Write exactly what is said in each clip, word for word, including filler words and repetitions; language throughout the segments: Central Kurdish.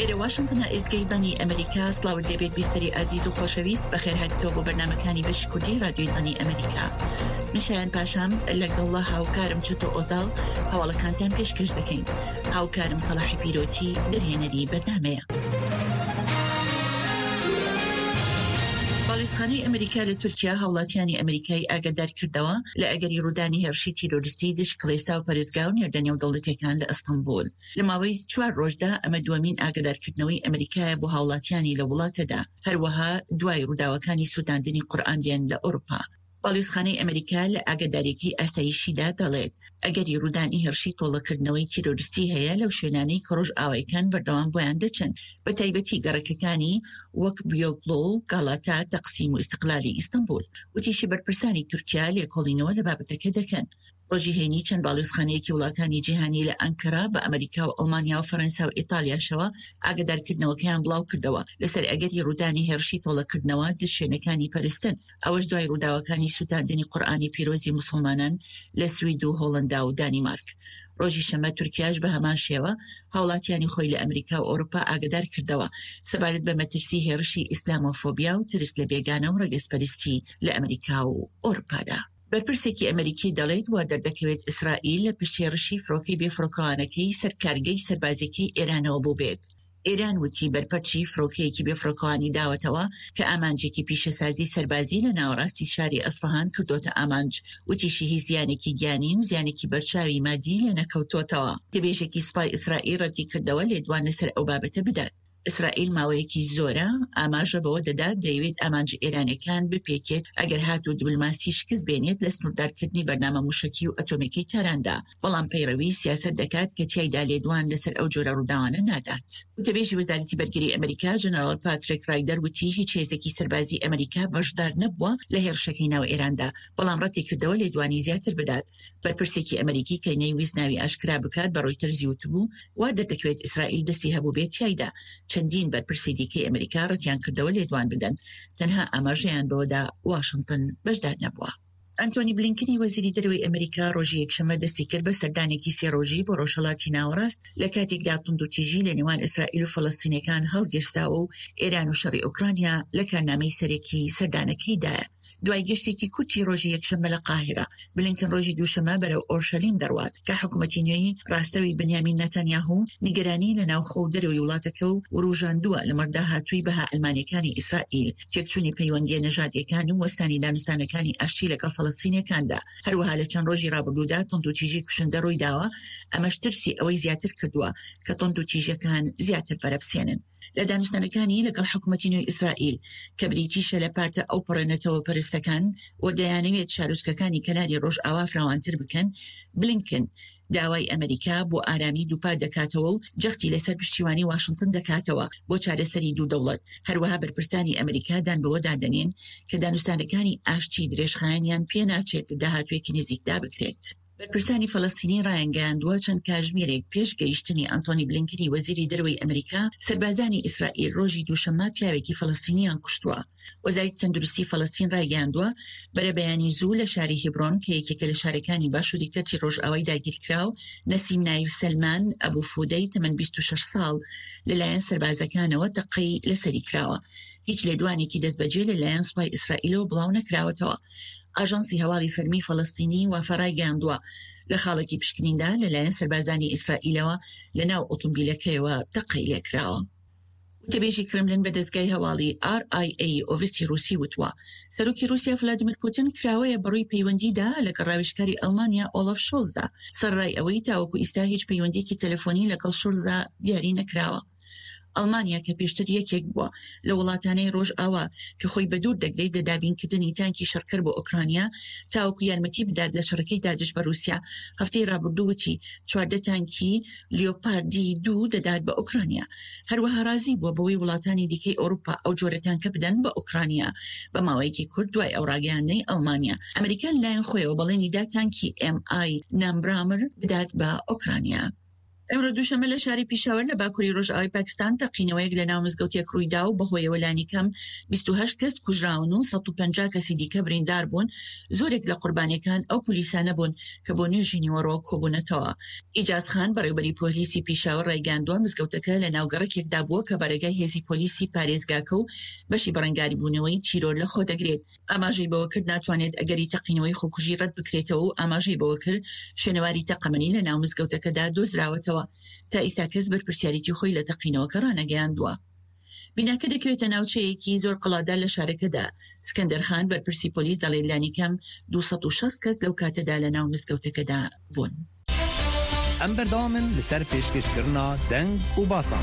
لێرە واشنگتن ئێزگەی ئەمریکا سڵاو دەبێت بیستری ئازیز و خۆشەویست بەخێر هاتیتەوە بۆ بەرنامەکانی بەشی کوردی رادیۆی دڵی ئەمریکا. من شایان پاشام لەگەڵ هاوکارم چەتۆ ئۆزاڵ هەواڵەکانتان پێشکەش دەکەین. هاوکارم سەلاحی پیرۆتی دەرهێنەری بەرنامەیە. باڵێزخانەی ئەمریکا لە تورکیا هاوڵاتیانی ئەمریکای ئاگادار کردەوە لە ئەگەری ڕوودانی هێرشی تیرۆریستی دش کڵێسا و پەرێزگا و نێردەنێو دەوڵەتەکان لە ئەستەمبول. لە ماوەی چوار ڕۆژدا ئەمە دووەمین ئاگادارکردنەوەی ئەمریکایە بۆ هاوڵاتیانی لە وڵاتەدا، هەروەها دوای ڕووداوەکانی سووداندنی قورئانیان لە ئەوروپا. باڵێزخانەی ئەمریکا لە ئاگادارێکی ئاسایشیدا دەڵێت ئەگەری ڕوودانی هێرشی تۆڵەکردنەوەی تیرۆریستی هەیە لەو شوێنانەی کە ڕۆژ ئاوایەکان بەردەوام بۆیان دەچن، بە تایبەتی گەڕەکەکانی وەک بیۆگلۆ و گاڵاتە تەقسیم و ئیستیقلالی ئیستەمبول. وتیشی بەرپرسانی تورکیا لێکۆڵینەوە لە بابەتەکە دەکەن. ڕۆژی هەینی چەند باڵێزخانەیەکی وڵاتانی جیهانی لە ئەنکەرا بە ئەمریکا و ئەڵمانیا و فەرەنسا و ئیتالیاشەوە ئاگادارکردنەوەکەیان بڵاو کردەوە لەسەر ئەگەری ڕوودانی هێرشی تۆڵەکردنەوە دش شوێنەکانی پەرستن، ئەوەش دوای ڕووداوەکانی سووداندنی قورئانی پیرۆزی موسڵمانان لە سوید و هۆڵەندا و دانیمارک. ڕۆژی شەمە تورکیاش بە هەمان شێوە هاوڵاتیانی خۆی لە ئەمریکا و ئەوروپا ئاگادار کردەوە سەبارەت بە مەترسی هێرشی ئیسلامۆفۆبیا و ترس لە بێگانە و ڕێگەسپەرستی لە ئەمریکا و ئەوروپادا. بەرپرسێکی ئەمریکی دەڵێت وا دەردەکەوێت ئیسرائیل لە پشتێڕشی فڕۆکەی بێفڕۆکەوانەکەی سەرکارگەی سەربازێکی ئێرانەوە بوو بێت. ئێران وتی بەرپەرچی فڕۆکەیەکی بێفڕۆکەوانی داوەتەوە کە ئامانجێکی پیشەسازی سەربازی لە ناوەڕاستی شاری ئەسفەهان کردوتە ئامانج. وتیشی هی زیانێکی گیانی و زیانێکی بەرچاوی مادی لێ نەکەوتۆتەوە کە بێژێکی سوپای ئیسرائیل ڕەتی کردەوە لێدوان لەسەر ئەو بابەتە بدات. ئیسرائیل ماوەیەکی زۆرە ئاماژە بەوە دەدات دەیەوێت ئامانج ئێرانەکان بپێکێت ئەگەر هاتوو دیبلۆماسی شکست بێنێت لە سنووردارکردنی بەرنامە موشکی و ئەتۆمەکەی تاراندا، بەڵام پەیڕەوی سیاسەت دەکات کە تیایدا لێدوان لەسەر ئەو جۆرە ڕووداوانە نادات. وتەبێژی وەزارەتی بەرگری ئەمریکا ژەنەرال پاتریک رایدەر وتی هیچ هێزێکی سەربازی ئەمریکا بەشدار نەبووە لە هێرشەکەی ناو ئێراندا، بەڵام ڕەتی کردەوە لێدوانی زیاتر بدات. بەرپرسێکی ئەمریکی کە نەیویست ناوی ئاشکرا بکات بە ڕۆیتەرز وتبوو وا دەردەکەوێت ئیسرائیل دەستی هەبوو بێت تیایدا. چەندین بەرپرسی دیکەی ئەمریکا ڕەتیان کردەوە لێدوان بدەن، تەنها ئاماژەیان بەوەدا واشنگتن بەشدار نەبووە. ئەنتۆنی بلینکنی وەزیری دەرەوەی ئەمریکا ڕۆژی یەکشەمە دەستی کرد بە سەردانێکی سێ ڕۆژی بۆ ڕۆژهەڵاتی ناوەڕاست لە کاتێکدا توندوتیژی لە نێوان ئیسرائیل و فەڵەستینیەکان هەڵگیرساوە و ئێران و شەڕی ئوکرانیا لە کارنامەی سەرەکی سەردانەکەیدایە. دوای گەشتێکی کورتی ڕۆژی یەکشەمە لە قاهرە، بلینکن ڕۆژی دووشەمە بەرەو ئۆرشەلیم دەڕوات کە حکوومەتی نوێی ڕاستەوی بنیامین نەتانیاهو نیگەرانی لە ناوخۆ و دەرەوەی وڵاتەکە و ڕوژاندووە لە مەردا هاتووی بەها ئەلمانیەکانی ئیسرائیل، تێکچوونی پەیوەندیە نەژادیەکان و وەستانی دانوستانەکانی ئاشتی لەگەڵ فەڵەستینیەکاندا. هەروەها لە چەند ڕۆژی ڕابردوودا توندوتیژی کوشندە ڕووی داوە، ئەمەش ترسی ئەوەی زیاتر کردووە کە توندوتیژیەکان زیاتر بەرەبسێنن. لە دانوستانەکانی لەگەڵ حکوومەتی نوێی ئیسرائیل کە بریتیشە لە پارتە ئەو پڕێنێتەوە پەرستەکان و دەیانەوێت شارۆچکەکانی کەناری ڕۆژ ئاوا فراوانتر بکەن، بلینکن داوای ئەمریکا بۆ ئارامی دووپا دەکاتەوە و جەختی لەسەر پشتیوانی واشنگتن دەکاتەوە بۆ چارەسەری دوو دەوڵەت. هەروەها بەرپرسانی ئەمریکا دان بەوە دادەنێن کە دانوستانەکانی ئاشتی درێژخایانیان پێ ناچێت داهاتوێکی نزیکدا بکرێت. بەرپرسانی فەڵەستینی ڕایانگەیاندووە چەند کاژمێرێک پێش گەیشتنی ئەنتۆنی بلینکنی وەزیری دەرەوەی ئەمریکا سەربازانی ئیسرائیل ڕۆژی دووشەمە پیاوێکی فەڵەستینیان کوشتووە. وەزارەتی تەندروستی فەڵەستین ڕایگەیاندووە بەرە بەیانی زوو لە شاری هیبرۆن کە یەکێکە لە شارەکانی باشووری کەرتی ڕۆژئاوای داگیرکراو نەسیم نایب سەلمان ئەبوو فودەی تەمەن بیست و شەش ساڵ لەلایەن سەربازەکانەوە تەقەی لەسەری کراوە. هیچ لێدوانێکی دەستبەجێ لەلایەن سوپای ئیسرائیلەوە بڵاو نەکراوەتەوە. ئاژانسی هەواڵی فەرمی فەڵەستینی وافەڕای گەیاندووە لە خاڵێکی پشکنیندا لەلایەن سەربازانی ئیسرائیلەوە لە ناو ئۆتۆمبیلەکەیەوە تەقەی لێکراوە. وتەبێژی کرملین بە دەستگای هەواڵی ئار ئای ئەی ئۆڤستی رووسی وتووە سەرۆکی رووسیا ڤلادیمیر پوتین کراوەیە بەڕووی پەیوەندیدا لەگەڵ ڕاوێژکاری ئەڵمانیا ئۆڵاف شۆڵزدا سەرڕای ئەوەی تاوەکو ئیستا هیچ پەیوەندیەکی تەلەفۆنی لەگەڵ شۆڵزا دیاری نەکراوە. ئەڵمانیا کە پێشتر یەکێک بووە لە وڵاتانەی ڕۆژ ئاوا کە خۆی بەدوور دەگرێت لە دابینکردنی تانکی شەڕکەر بۆ ئوکرانیا تاوەکو یارمەتی بدات لە شەڕەکەی داعش بە رووسیا، هەفتەی ڕابردووەتی چواردە تانکی لیۆپاردی دوو دەدات بە ئوکرانیا. هەروەها رازی بووە بەوەی وڵاتانی دیکەی ئەوروپا ئەو جۆرە تانکە بدەن بە ئوکرانیا بە ماوەیەکی کورت دوای ئەو ڕاگەیاندنەی ئەڵمانیا. ئەمریکا لایەن خۆیەوە بەڵێنی دا تانکی ئێم ئای نامبرامر بدات بە ئوکرانیا. ئەمڕۆ دووشەمە لە شاری پیشاوەر لە باکووری ڕۆژئاوای پاکستان تەقینەوەیەک لە ناو مزگەوتێک ڕوویدا و بەهۆی ئەوەلانی کەم بیست و هەشت کەس کوژراون و سەد و پەنجا کەسی دیکە بریندار بوون. زۆرێک لە قوربانیەکان ئەو پۆلیسانە بوون کە بۆ نوێژی نیوەڕۆ کۆبوونەتەوە. ئیجاز خان بەڕێوەبەری پۆلیسی پیشاوەر ڕایگاندووە مزگەوتەکە لە ناوگەڕێکێکدا بووە کە بەرەگای هێزی پۆلیسی پارێزگاکە و بەشی بەڕێنگاری بوونەوەی تیرۆر لە خۆ دەگرێت. ئاماژەی بەوە کرد ناتوانێت ئەگەری تەقینەوەی خۆکوژی ڕەت بکرێتەوە و ئاماژەی بەوە کرد شوێنەواری تەقەمەنی لە ناو مزگەوتەکەدا دۆزراوەتەوە. تا ئیستا کەس بەرپرسیاریتی خۆی لە تەقینەوەکە ڕانەگەیاندووە. بیناکە دەکەوێتە ناوچەیەکی زۆر قەڵادار لە شارەکەدا. سکەندەرخان بەرپرسی پۆلیس دەڵێت لانی کەم دووسەد و شەست کەس لەو کاتەدا لە ناو مزگەوتەکەدا بوون. ئەم بەردەوامن لەسەر پێشکەشکردنا دەنگ و باسان.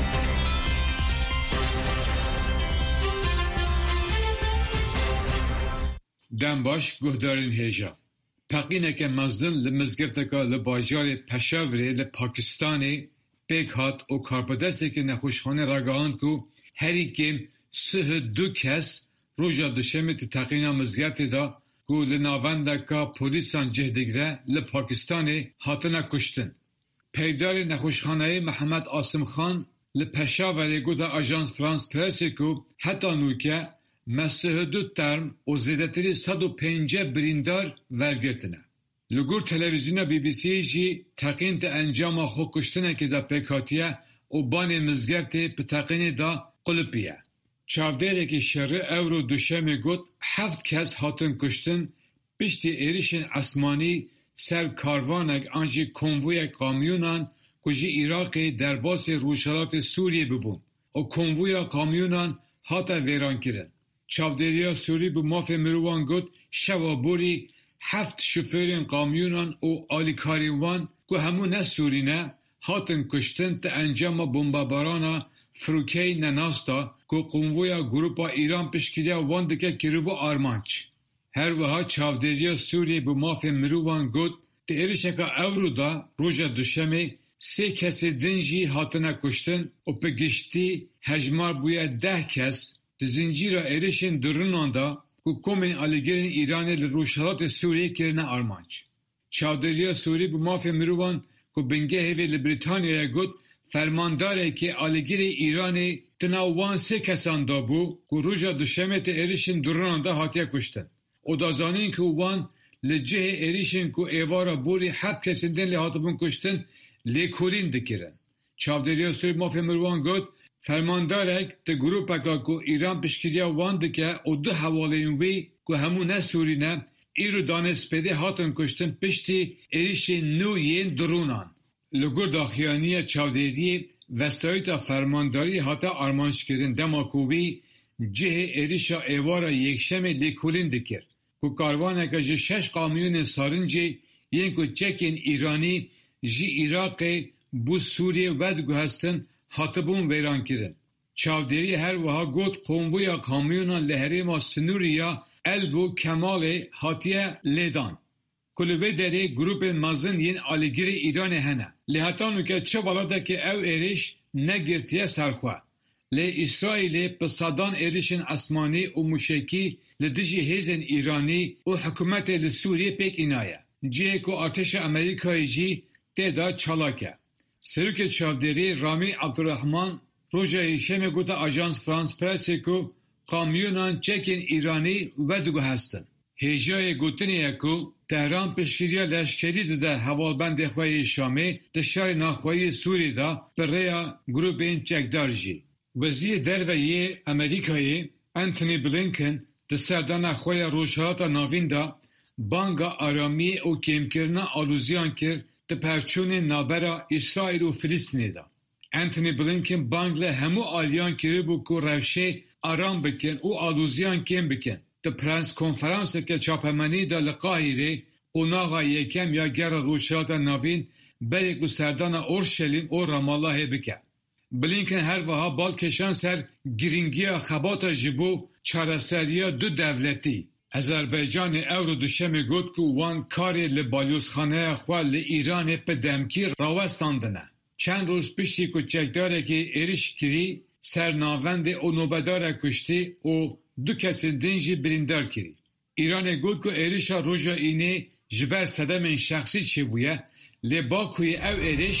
دەم باش گوهدارین هێژە. تەقینێکە مەزن لە مزگەوتەکە لە باژارێ پەشاورێ لە پاکستانê pêk hat û karpedesteke nexweşxane ragihandî ku herî kêm sih du kes roja duşemê di teqîna mizgeftê da ku li navendeka polîsan cih digre li Pakistanê hatine kuştin. Peydarê nexweşxaneyê Mihemed Asım Xan li Peşaverê goda Ajans France Pressê ku heta nûke me sih du term û zêdetirî sed û pênce birîndar wergirtine. Li gor televizyona B B C'yê jî teqîn di encama xwe kuştinekê de pêk hatiye û banê mizgeftê bi teqînê da qulupiye. Çavdêrekî şerî Ewro duşemê got heft kes hatin kuştin piştî êrişên esmanî ser karvanek an jî konvoyek kamyonan ku ji Iraqê derbasê Rûjhilatê Sûriyê bibûn û konvoya kamyonan hate vêrankirin. Çavdêriya Sûrî bi mafê mirovan got şewa borî heft şoförên kamyonan û alîkarên wan ku hemû ne Sûrî ne hatin kuştin te encama bombabarana Firûkeyê Nenasta ku konvoya grupa Îran piştgiriya wan dike kiribû armanc. Her wiha çavdêriya Sûriyê bi mafê mirovan got di êrişeka Ewro da roja duşemê sê kesê din jî hatine kuştin û bi giştî hejmar bûye deh kes di zincîra êrişên dirinan da ku komên alîgirên Îranê li Rûjhilatê Sûriyê kirine armanc. Çavdêriya Sûrî bi mafê mirovan ku bingehê vê li Brîtanyayê got fermandarekî alîgirê Îranê di nav wan sê kesan da bû ku roja duşemê te êrişên dirinan da hatiye kuştin. O da zanîn ku wan li cihê êrişên ku êvara borî heft kesên din lê hatibûn kuştin lêkolîn dikirin. Çavdêriya Sûrî mafê mirovan got fermandarek di grupeka ku Îran piştgiriya wan dike û du hewaleyên wê ku hemû ne Sûrî ne îro danespêdê hatin kuştin piştî êrişên nû yên dronan. Li gor daxuyaniya çavdêriyê vesayeta fermandarî hate armançkirin dema ku wî cihê êrişa êvara yekşemê lêkolîn dikir ku karvaneka ji şeş kamyonên sarincê yên ku çekên Îranî ji Iraqê bû Sûriyê vediguhestin hatibûn vêrankirin. Çavdêrî her wiha got konvoya kamyonan li herêma Sinûriya Elbû Kemalê hatiye lêdan. Ku li vê derê grupên mezin yên alîgirê Îranê hene. Lê heta nûke çi welateke ew êriş negirtiye serxwe. Lê İsraîlê bi sedan êrişên esmanî û mûşekî li dijî hêzên Îranî û hikûmetê li Sûriyê pêk înaye. Cihê ku artêşa Amerîkayê jî tê da çalak e. Serokê çavdêrî Ramî Abdurrahman roja yekşemê gote Ajans France Pressê ku kamyonan çekên Îranî vediguhestin. Hêjayê gotinê ye ku Tehran piştgiriya leşkerî dide hevalbendê xwe yê Şamê di şerê naxweyî Sûrî da bi rêya grupên çekdar jî. Wezîrê derveyê Amerîkayê Anthony Blinken di serdana xwe ya Rojhilata Navîn da banga aramiyê û kêmkirina alûziyan kir di perçûnên navbera İsraîl û Filîstînê da. Anthony Blinken bang li hemû aliyan kiribû ku rewşê aram bikin û alûziyan kêm bikin. Di prens konferanseke çapemenî da li Qahîrê qonaxa yekem ya gera Rojhilata Navîn berê ku serdana Orşelîm û Ramallahê bike. Blinken her wiha balkêşan ser girîngiya xebata ji bo çareseriya du devletî. Azerbaycanê Ewro duşemê got ku wan karê li balyozxaneya xwe li Îranê bi demkî rawestandine. Çend roj piştî ku çekdarekî êriş kirî ser navendê û nobedarek kuştî û du kesên din jî birîndar kirî. Îranê got ku êrişa roja înê ji ber sedemên şexsî çêbûye lê Bakuyê ew êriş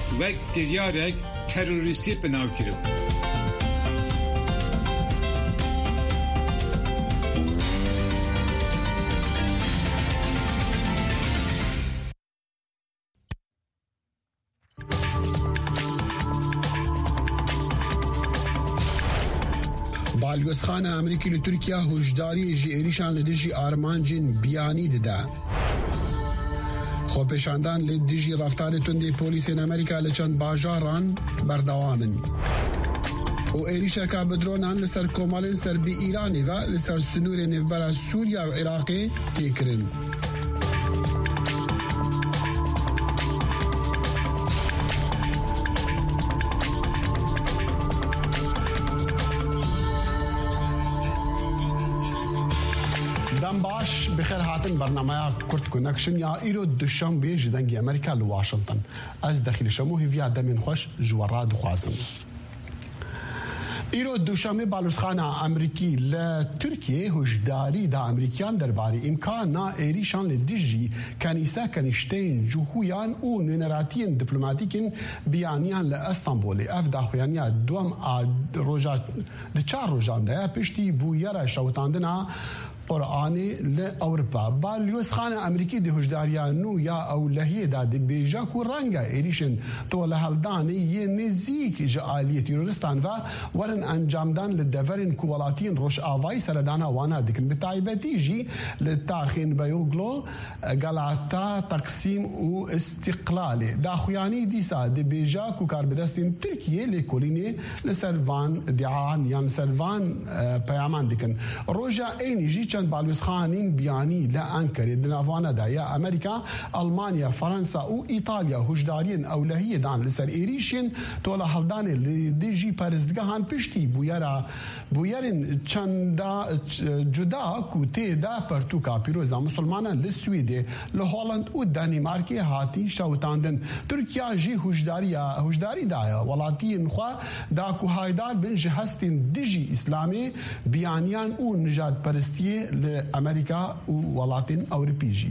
وەک کردارێک تەرۆریستی بەناو کرد. بالگوزخانە ئەمریکی لە تورکیا هۆشداریەکی عێریشان لە دژی ئارمانجین بیانی دەدا. خۆپێشاندان لە دژی ڕەفتاری توندی پۆلیسێن ئەمریکا لە چەند باژاران بەردەوامن. و عێریشەکە بە درۆنان لەسەر کۆمەڵێن سەربی ئیرانی و لەسەر سنوورێ نێڤبەرە سووریا و عێراقێ تێکردن. باش بخیر هاتن برنامه کرد کنکشن یا ایرو دوشنبه جدنگی امریکا لواشنطن از داخل شمو هیویا دمین خوش جوارا دخوازم. ایرو دوشنبه بالوسخانه امریکی لترکیه هشداری دا امریکیان درباره امکان نا ایریشان لدیجی کنیسه کنیشتین جوهویان و ننراتین دیپلوماتیکین بیانیان لأستانبول اف داخویانیا دوم روژا دچار روژان ده پشتی بویره شوتاندنا قرآنی لأوروپا بالوسخانه امریکی ده هشداریا نو یا اولهیه دا ده بیجا کو رنگا ایریشن تو لحلدانی یه نزیک جعالی تیرورستان و ورن انجامدان لدورن کوالاتین روش آوائی سردانا وانا دکن بتایبتی جی لتاخین بیوگلو غلاتا تقسیم و استقلال داخویانی دیسا ده بیجا کو کاربدستین ترکیه لکولینی لسروان دعان یان سروان پیامان دکن روژا اینی جی چند بالوسخانین بیانی لأنکره دنافوانا دا یا امریکا المانیا فرانسا و ایتالیا هشدارین اولهیه دان لسر ایریشین تولا حلدان لدیجی پرزدگاهان پشتی بویرا بویرین چندا جدا کوته دا پرتوکا پیروزا مسلمانان لسویده لهولند و دانمارکی هاتی شوتاندن ترکیا جی هشداری هشداری دایا ولاتین خوا دا کو هایدار بن جهستین دیجی اسلامی بیانیان و نجات پرستی لأمریکا و ولاتین اوروپیجی.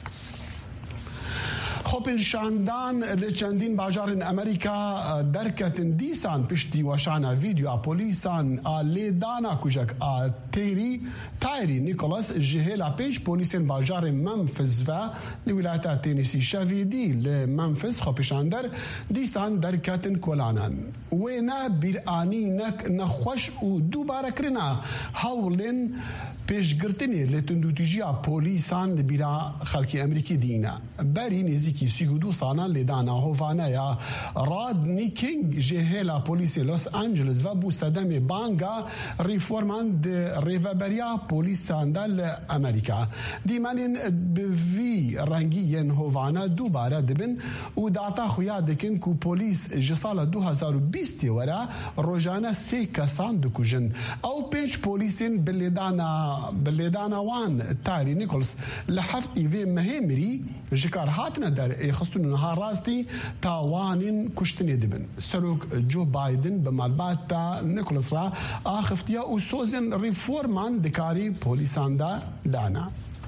خۆپێشاندان لە چەندین باژارên ئەمریکا دەرکەتن دیسان پشتی وەشانە ڤیدیۆ پۆلیسان لێدانا کوژەک تێری تایری نیکۆلاس ji hêla pênc polîsên bajarê Memphis ve li wilata Tennessee şevîdî li Memphis xwepêşander dîsan derketin kolanan. Wê ne bîranînek nexweş û dûbarekirina hewlên pêşgirtinê li tundûtîjiya polîsan li bîra xelkê Emerîkî dîne. Berî nêzîkî sî û dû salan lêdana hovaneya Rodney King ji hêla polîsê Los Angeles ve bû sedemê banga rîforman di rêveberiya polîsan de li Emerîka. Dîmenên bi vî rengî yên hovane dûbare dibin û data xuya dikin ku polîs ji sala du hezar û bîstê were rojane sê kesan dikujin. Ew pênc polîsên bi lêdana bi lêdana wan Tyree Nichols li heftê vê mehê mirî ji kar hatine derxistin niha rastî tawanên kuştinê dibin. Serok Joe Biden bi malbata Nichols ra axiftiya û sozên rîforman dikarî polîsan de dana.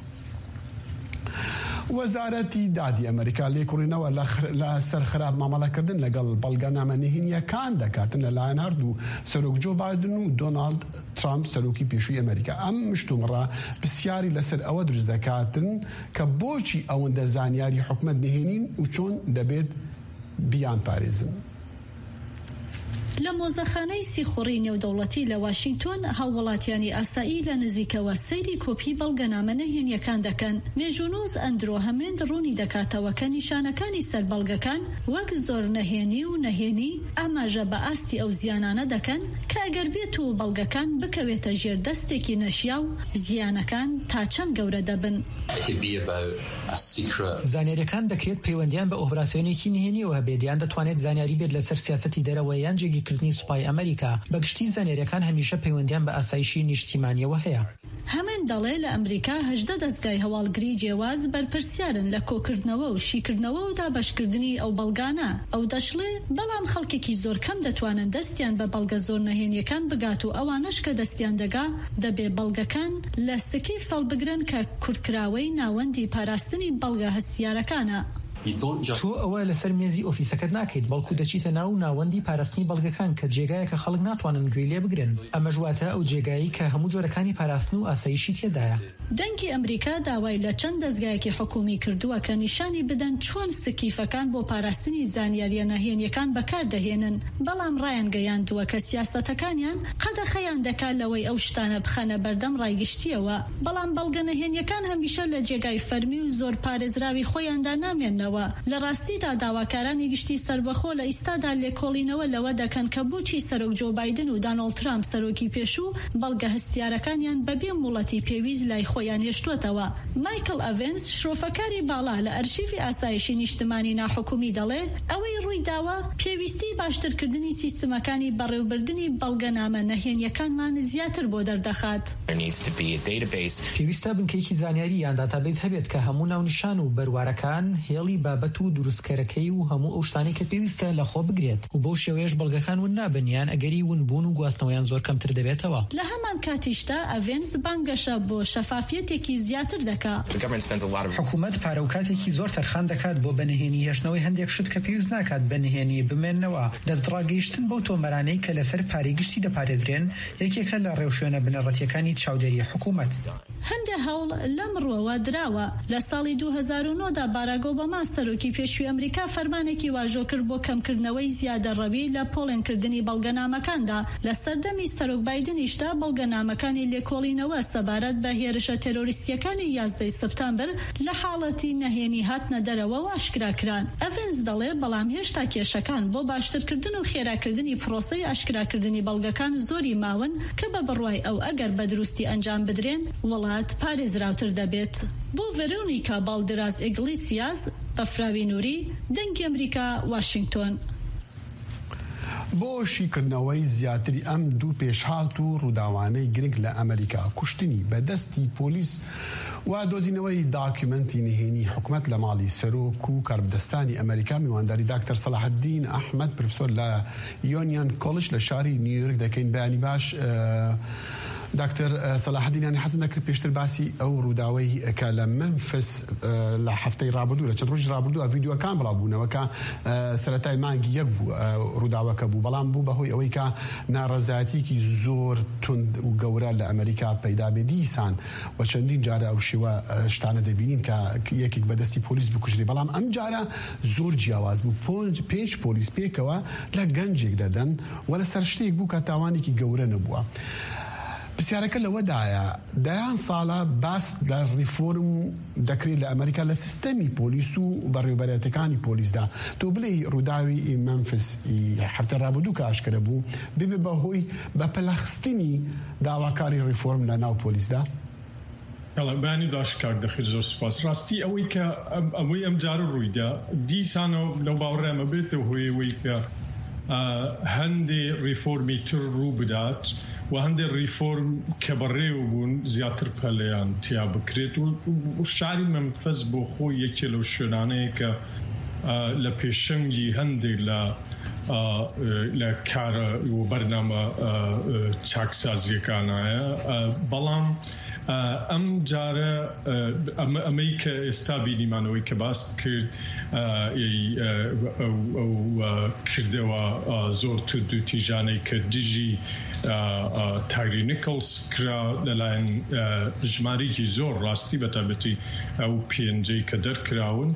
وەزارەتی دادی ئەمریکا لێکۆڕینەوە لە سەرخراپ مامەڵەکردن لەگەڵ بەڵگەنامە نهێنیەکان دەکاتن لەلایەن هەردوو سەرۆک جۆ بایدن و دۆنالد ترامپ سەرۆکی پێشووی ئەمریکا. ئەم مشتومڕە پرسیاری لەسەر ئەوە دروست دەکاتن کە بۆچی ئەوەندە زانیاری حکومەت نهێنین و چۆن دەبێت بیان پارێزن. لە مۆزەخانەی سیخوڕی نێودەوڵەتی لە واشنگتۆن هاووڵاتیانی ئاسایی لە نزیکەوە سەیری کۆپی بەڵگەنامە نهێنیەکان دەکەن. مێژوونوز ئەندرۆ هەمێند ڕوونی دەکاتەوە کە نیشانەکانی سەر بەڵگەکان وەک زۆر نەهێنی و نەهێنی ئاماژە بە ئاستی ئەو زیانانە دەکەن کە ئەگەر بێت و بەڵگەکان بکەوێتە ژێر دەستێکی نەشیا و زیانەکان تا چەند گەورە دەبن. زانیاریەکان دەکرێت پەیوەندیان بە ئۆپراسیۆنێکی نهێنیەوە بێت یان دەتوانێت زانیاری بێت لەسەر سیاسەتی دەرەوە یان جێگیرکردنی سوپای ئەمریکا. بەگشتی زانیاریەکان هەمیشە پەیوەندیان بە ئاسایشی نیشتیمانیەوە هەیە. هەمێن دەڵێ لە ئەمریکا هەژدە دەستگای هەواڵگری جیاواز بەرپرسیارن لە کۆکردنەوە و شیکردنەوە و دابەشکردنی ئەو بەڵگانە. ئەو دەشڵێ بەڵام خەڵکێکی زۆر کەم دەتوانن دەستیان بە بەڵگە زۆر نەهێنیەکان بگات و ئەوانش کە دەستیان دەگا دەبێ بەڵگەکان لە سکەی سەڵ بگرن کە کورتکراوەی ناوەندی پاراستنی بەڵگە هەستیارەکانە. تۆ ئەوە لەسەر مێزی ئۆفیسەکەت ناکەیت بەڵکو دەچیتە ناو ناوەندی پاراستنی بەڵگەکان کە جێگایەکە خەڵک ناتوانن گوێی لێ بگرن. ئەمە ژواتە ئەو جێگایی کە هەموو جۆرەکانی پاراستن و ئاسایشی تێدایە. دەنگی ئەمریکا داوای لە چەند دەستگایەکی حکومی کردووە کە نیشانی بدەن چۆن سکیفەکان بۆ پاراستنی زانیاریە ناهێنیەکان بەکاردەهێنن، بەڵام ڕایان گەیاندووە کە سیاسەتەکانیان قەدەخەیان دەکات لەوەی ئەو شتانە بخەنە بەردەم ڕایگشتیەوە، بەڵام بەڵگە نەهێنیەکان هەمیشە لە جێگای فەرمی و زۆر پارێزراوی خۆیاندا نامێننەوە. لە ڕاستیدا داواکارانی گشتی سربەخۆ لە ئیستادا لێکۆڵینەوە لەوە دەکەن کە بۆچی سەرۆک جۆ بایدن و دانەڵد ترامپ سەرۆکی پێشوو بەڵگە هەستیارەکانیان بەبێ موڵەتی پێویست لای خۆیان هێشتوتەوە. مایکل ئەڤنس شرۆفەکاری باڵا لە ئەرشیفی ئاسایشی نیشتمانی ناحکومی دەڵێ ئەوەی ڕوویداوە پێویستی باشترکردنی سیستمەکانی بەڕێوەبردنی بەڵگەنامە نەهێنیەکانمان زیاتر بۆ دەردەخات. پێویستە بنکەیەکی زانیاری یان داتابیز هەبێت کە هەموو ناونیشان و بەروارەکان هێڵی بابەت و دروستکەرەکەی و هەموو ئەو شتانی کە پێویستە لە خۆ بگرێت و بەو شێوەیەش بەڵگەکان ون نابنیان ئەگەری ون بوون و گواستنەوەیان زۆر کەمتر دەبێتەوە. لە هەمان کاتیشدا ئەڤنس بانگەشە بۆ شەفافیەتێکی زیاتر دەکات. حکوومەت پارە و کاتێکی زۆر تەرخان دەکات بۆ بەنهێنی هێشتنەوەی هەندێک شت کە پێویست ناکات بەنهێنی بمێننەوە. دەستڕاگەیشتن بەو تۆمەرانەی کە لەسەر پارەی گشتی دەپارێدرێن یەکێکە لە ڕێوشوێنە بنەڕەتیەکانی چاودێری حکوومەت. هەندێک هەوڵ لەم ڕۆوە دراوە. لە ساڵی دوو هەزار و نۆ دا باراک ئۆباما سەرۆکی پێشووی ئەمریکا فەرمانێکی واژۆ کرد بۆ کەمکردنەوەی زیادەڕەوی لە پۆڵێنکردنی بەڵگەنامەکاندا. لە سەردەمی سەرۆک بایدنیشدا بەڵگەنامەکانی لێکۆڵینەوە سەبارەت بە هێرشە تێرۆریستیەکانی یازدەی سەپتامبەر لە حاڵەتی نەهێنی هاتنە دەرەوە و ئاشکراکران. ئەڤنس دەڵێ بەڵام هێشتا کێشەکان بۆ باشترکردن و خێراکردنی پرۆسەی ئاشکراکردنی بەڵگەکان زۆری ماون کە بە بڕوای ئەو ئەگەر بە دروستی ئەنجام بدرێن وڵات پارێزراوتر دەبێت. بۆ ڤێرۆنیکا بالدراس ئیگلیسیاس بەفراوی نووری، دەنگی ئەمریکا، واشنگتۆن. بۆ شیکردنەوەی زیاتری ئەم دوو پێشهات و ڕووداوانەی گرنگ لە ئەمریکا کوشتنی بەدەستی پۆلیس و دۆزینەوەی داکیومنتی نهێنی حکومەت لە ماڵی سەرۆک و کاربدەستانی ئەمریکا میوانداری داکتەر سەلاحەدین ئەحمەد پرۆفسۆر لە یۆنیان کۆڵج لە شاری نیویۆرک دەکەین. بەیانی باش داکتەر سەلاحەدینیانی حەزم دەکرد پێشتر باسی ئەو ڕووداوەی کە لە مەمفس لە هەفتەی ڕابردوو لە چەند ڕۆژی ڕابردوو ڤیدیۆکان بڵاوبوونەوە کە سەرەتای مانگی یەک بوو ڕووداوەکە بوو، بەڵام بوو بەهۆی ئەوەی کە ناڕەزایەتێکی زۆر تند و گەورە لە ئەمریکا پەیدا بێ. دیسان و چەندین جارە ئەو شێوە شتانە دەبینین کە یەکێک بەدەستی پۆلیس بکوژری، بەڵام ئەم جارە زۆر جیاواز بوو. پێنج پۆلیس پێکەوە لە گەنجێک دەدەن و لەسەر شتێک بوو کە تاوانێکی گەورە نەبووە. پرسیارەکە لەوەدایە دایان ساڵە باس لە ریفۆرم دەکرێت لە ئەمریکا لە سیستەمی پۆلیس و بەڕێوەبەرێتەکانی پۆلیسدا. تۆ بڵێ ڕووداوی مەمفس هەفتە ڕابردوو کە ئاشکرا بوو ببێ بەهۆی بەپەلەخستنی داواکاری ریفۆرم لە ناو پۆلیسدا؟ بانی باش کار دەخیر زۆر سپاس. ڕاستی ئەوەی کە ئەوەی ئەم جارە ڕوویدا دیسانەوە لەو باوەڕێمە بێتەوە هۆی ئەوەی کە هەندێ ریفۆرمی تر ڕوو بدات و هەندێک ریفۆرم کە بەڕێوە بوون زیاتر پەلەیان تیا بکرێت و شاری مەمفەس بۆ خۆی یەکێ لەو شوێنانەیە کە لە پێشەنگی هەندێک لە لە کارە و بەرنامە چاکسازیەکانایە، بەڵام ئەم جارە ئەمەی کە ئێستا بینیمانەوەی کە باست کرد ئەو کردەوە زۆر تود و تیژانەی کە دژی تایری نیکلز کرا لەلایەن ژمارەیەکی زۆر ڕاستی بەتابەتی ئەو پێنجەی کە دەرکراون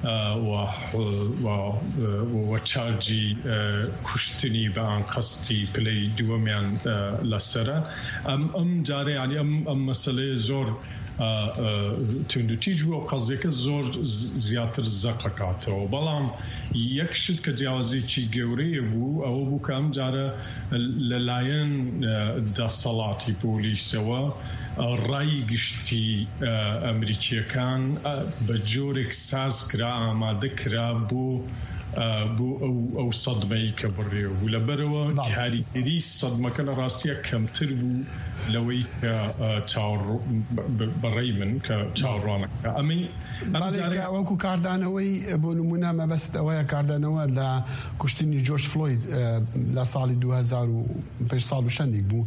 و چارجی کوشتنی بە ئانقەستی پلەی دووەمیان لەسرە. ئەم جارە ینی ئەم مەسەلەیە زۆر توندوتیج بووە و قەزێکە زۆر زیاتر زەقەکاتەوە، بەڵام یەک شت کە جیاوازێکی گەورەیە بوو ئەوە بوو کە ئەم جارە لەلایەن دەسەڵاتی پۆلیسەوە ڕای گشتی ئەمریکیەکان بە جۆرێک ساز کرا، ئامادە کرا بۆ بۆ ئەو سەدمەی کە بڕێ و لەبەرەوە کاریگەری سەدمەکە لە ڕاستیە کەمتر بوو لەوەی کە بەڕێی من کە چاوەڕوانەکە ئەمەی وەکو کاردانەوەی بۆ نمونە مەبەست ئەوەیە کاردانەوە لە کوشتنی جۆرج فلۆید لە ساڵی دو هەزار و پێش ساڵ و شەندێک بوو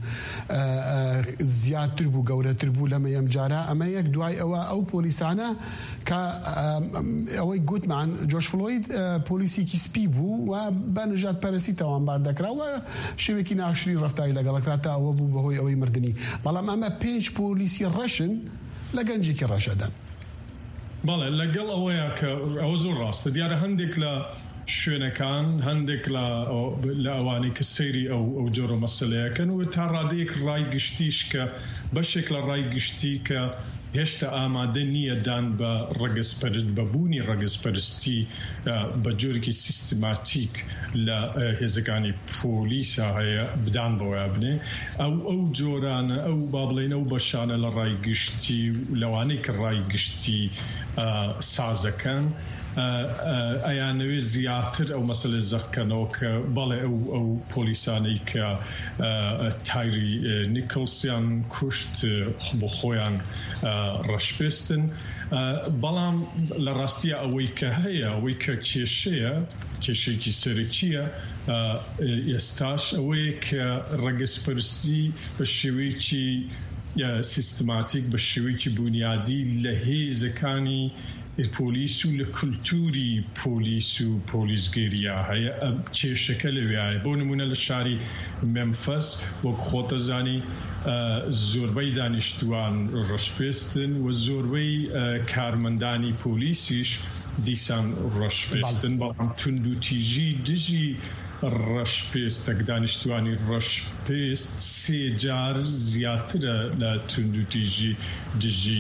زیاتر بوو گەورەتر بوو لەمە ئەم جارە ئەمە یەک دوای ئەوە ئەو پۆلیسانە کە ئەوەی گوتمان جۆرج فلۆید پۆلیسێکی سپی بوو و بە نژاد پەرستی تاوانبار دەکراوە شێوێکی ناشری ڕەفتاری لەگەڵەکراتە ئەوە بوو بەهۆی ئەوەی مردنی بەڵام ئەمە پێنج پۆلیسی ڕەشن لە گەنجێکی ڕەشەدەن بەڵێ لەگەڵ ئەوەیە کە ئەوە زۆر ڕاستە دیارە هەندێک لە شوێنەکان هەندێک لە ئەوانەی کە سەیری ئەو جۆرە مەسەلەیەکەن و تا ڕادەیەک ڕای گشتیش کە بەشێک لە ڕای گشتی کە هێشتا ئامادە نییە دان بە ڕەگەزپەرست بەبوونی ڕەگەزپەرستی بە جۆرێکی سیستماتیک لە هێزەکانی پۆلیسا هەیە بدان بۆیە بنێ ئەو ئەو جۆرانە ئەو با بڵێن ئەو بەشانە لە ڕای گشتی لەوانەی کە ڕای گشتی سازەکەن ئەیانەوێ زیاتر ئەو مەسەلە زەخکەنەوە کە بەڵێ ئەو ئەو پۆلیسانەی کە تایری نیکڵسیان کوشت بۆ خۆیان ڕەشپێستن بەڵام لە ڕاستیە ئەوەی کە هەیە ئەوەی کە کێشەیە کێشێکی سەرەکیە ئێستاش ئەوەیە کە ڕەگەزپەرستی بە شێوەیەکی سیستماتیک بە شێوەیەکی بنیادی لە هێزەکانی پۆلیس و لە کولتوری پۆلیس و پۆلیسگەریە هەیە کێشەکە لەوێایە بۆ نمونە لە شاری مەمفەس وەک خۆتەزانی زۆربەی دانیشتوان ڕەشپێستن و زۆربەی کارمەندانی پۆلیسیش دیسان ڕەشپێستن بەڵام تونند و تیژی دژی ڕەشپێستەک دانیشتوانی ڕەشپێست سێ جار زیاترە لە تونند و تیژی دژی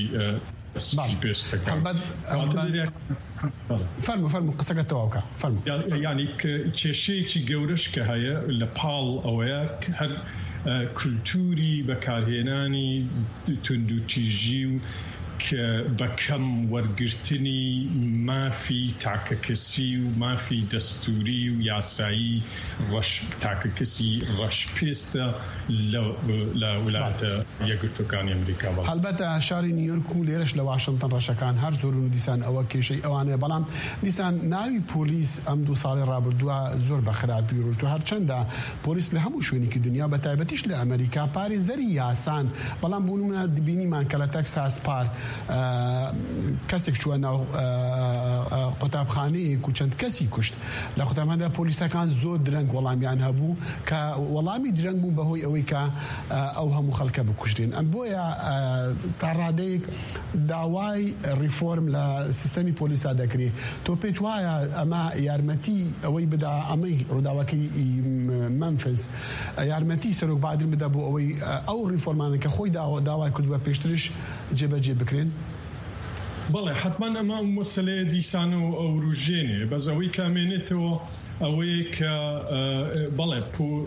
فەرموو فەرموو قسەکە تەواوکە فەرموو یعنی کێشەیەکی گەورەش کە هەیە لە پاڵ ئەوەیە هەر کولتوری بەکارهێنانی تونند و تیژی و کە بە کەم وەرگرتنی مافی تاکەکەسی و مافی دەستوری و یاسایی تاکەکەسی ڕەشپێستە لە وڵاتە یەکگرتووەکانی ئەمریکا. هەڵبەتە شاری نیویۆرک و لێرەش لە واشنگتن ڕەشەکان هەر زۆر و دیسان ئەوە کێشەی ئەوانەیە بەڵام دیسان ناوی پۆلیس ئەم دوو ساڵی ڕابردووە زۆر بە خراپی ڕۆژتو هەرچەندە پۆلیس لە هەموو شوێنێکی دنیا بە تایبەتیش لە ئەمریکا پارێ زەری یاسان بەڵام بوونمە دبینیمان کە لە تەکساس پار کەسێک چووە ناو قوتابخانەیەک و چەند کەسی کوشت لە قوتابخانەدا پۆلیسەکان زۆر درەنگ وەڵامیان هەبوو کە وەڵامی درەنگ بوو بەهۆی ئەوەی کە ئەو هەموو خەڵکە بکوشتین ئەم بۆیە تا ڕادەیەک داوای ریفۆرم لە سیستەمی پۆلیسا دەکرێت تۆ پێت وایە ئەمە یارمەتی ئەوەی بدا ئەمەی ڕووداوەکەی مەمفیس یارمەتی سەرۆک بادر بدا بۆ ئەوەی ئەو ریفۆرمانە کە خۆی داوای کردووە پێشترش جێبەجێ بکرێن؟ بەڵێ حتما ئەمە مەسەلەیە دیسان و ئەو ڕژێنێ بەس ئەوەی کامێنێتەوە ئەوەیە کە بەڵێ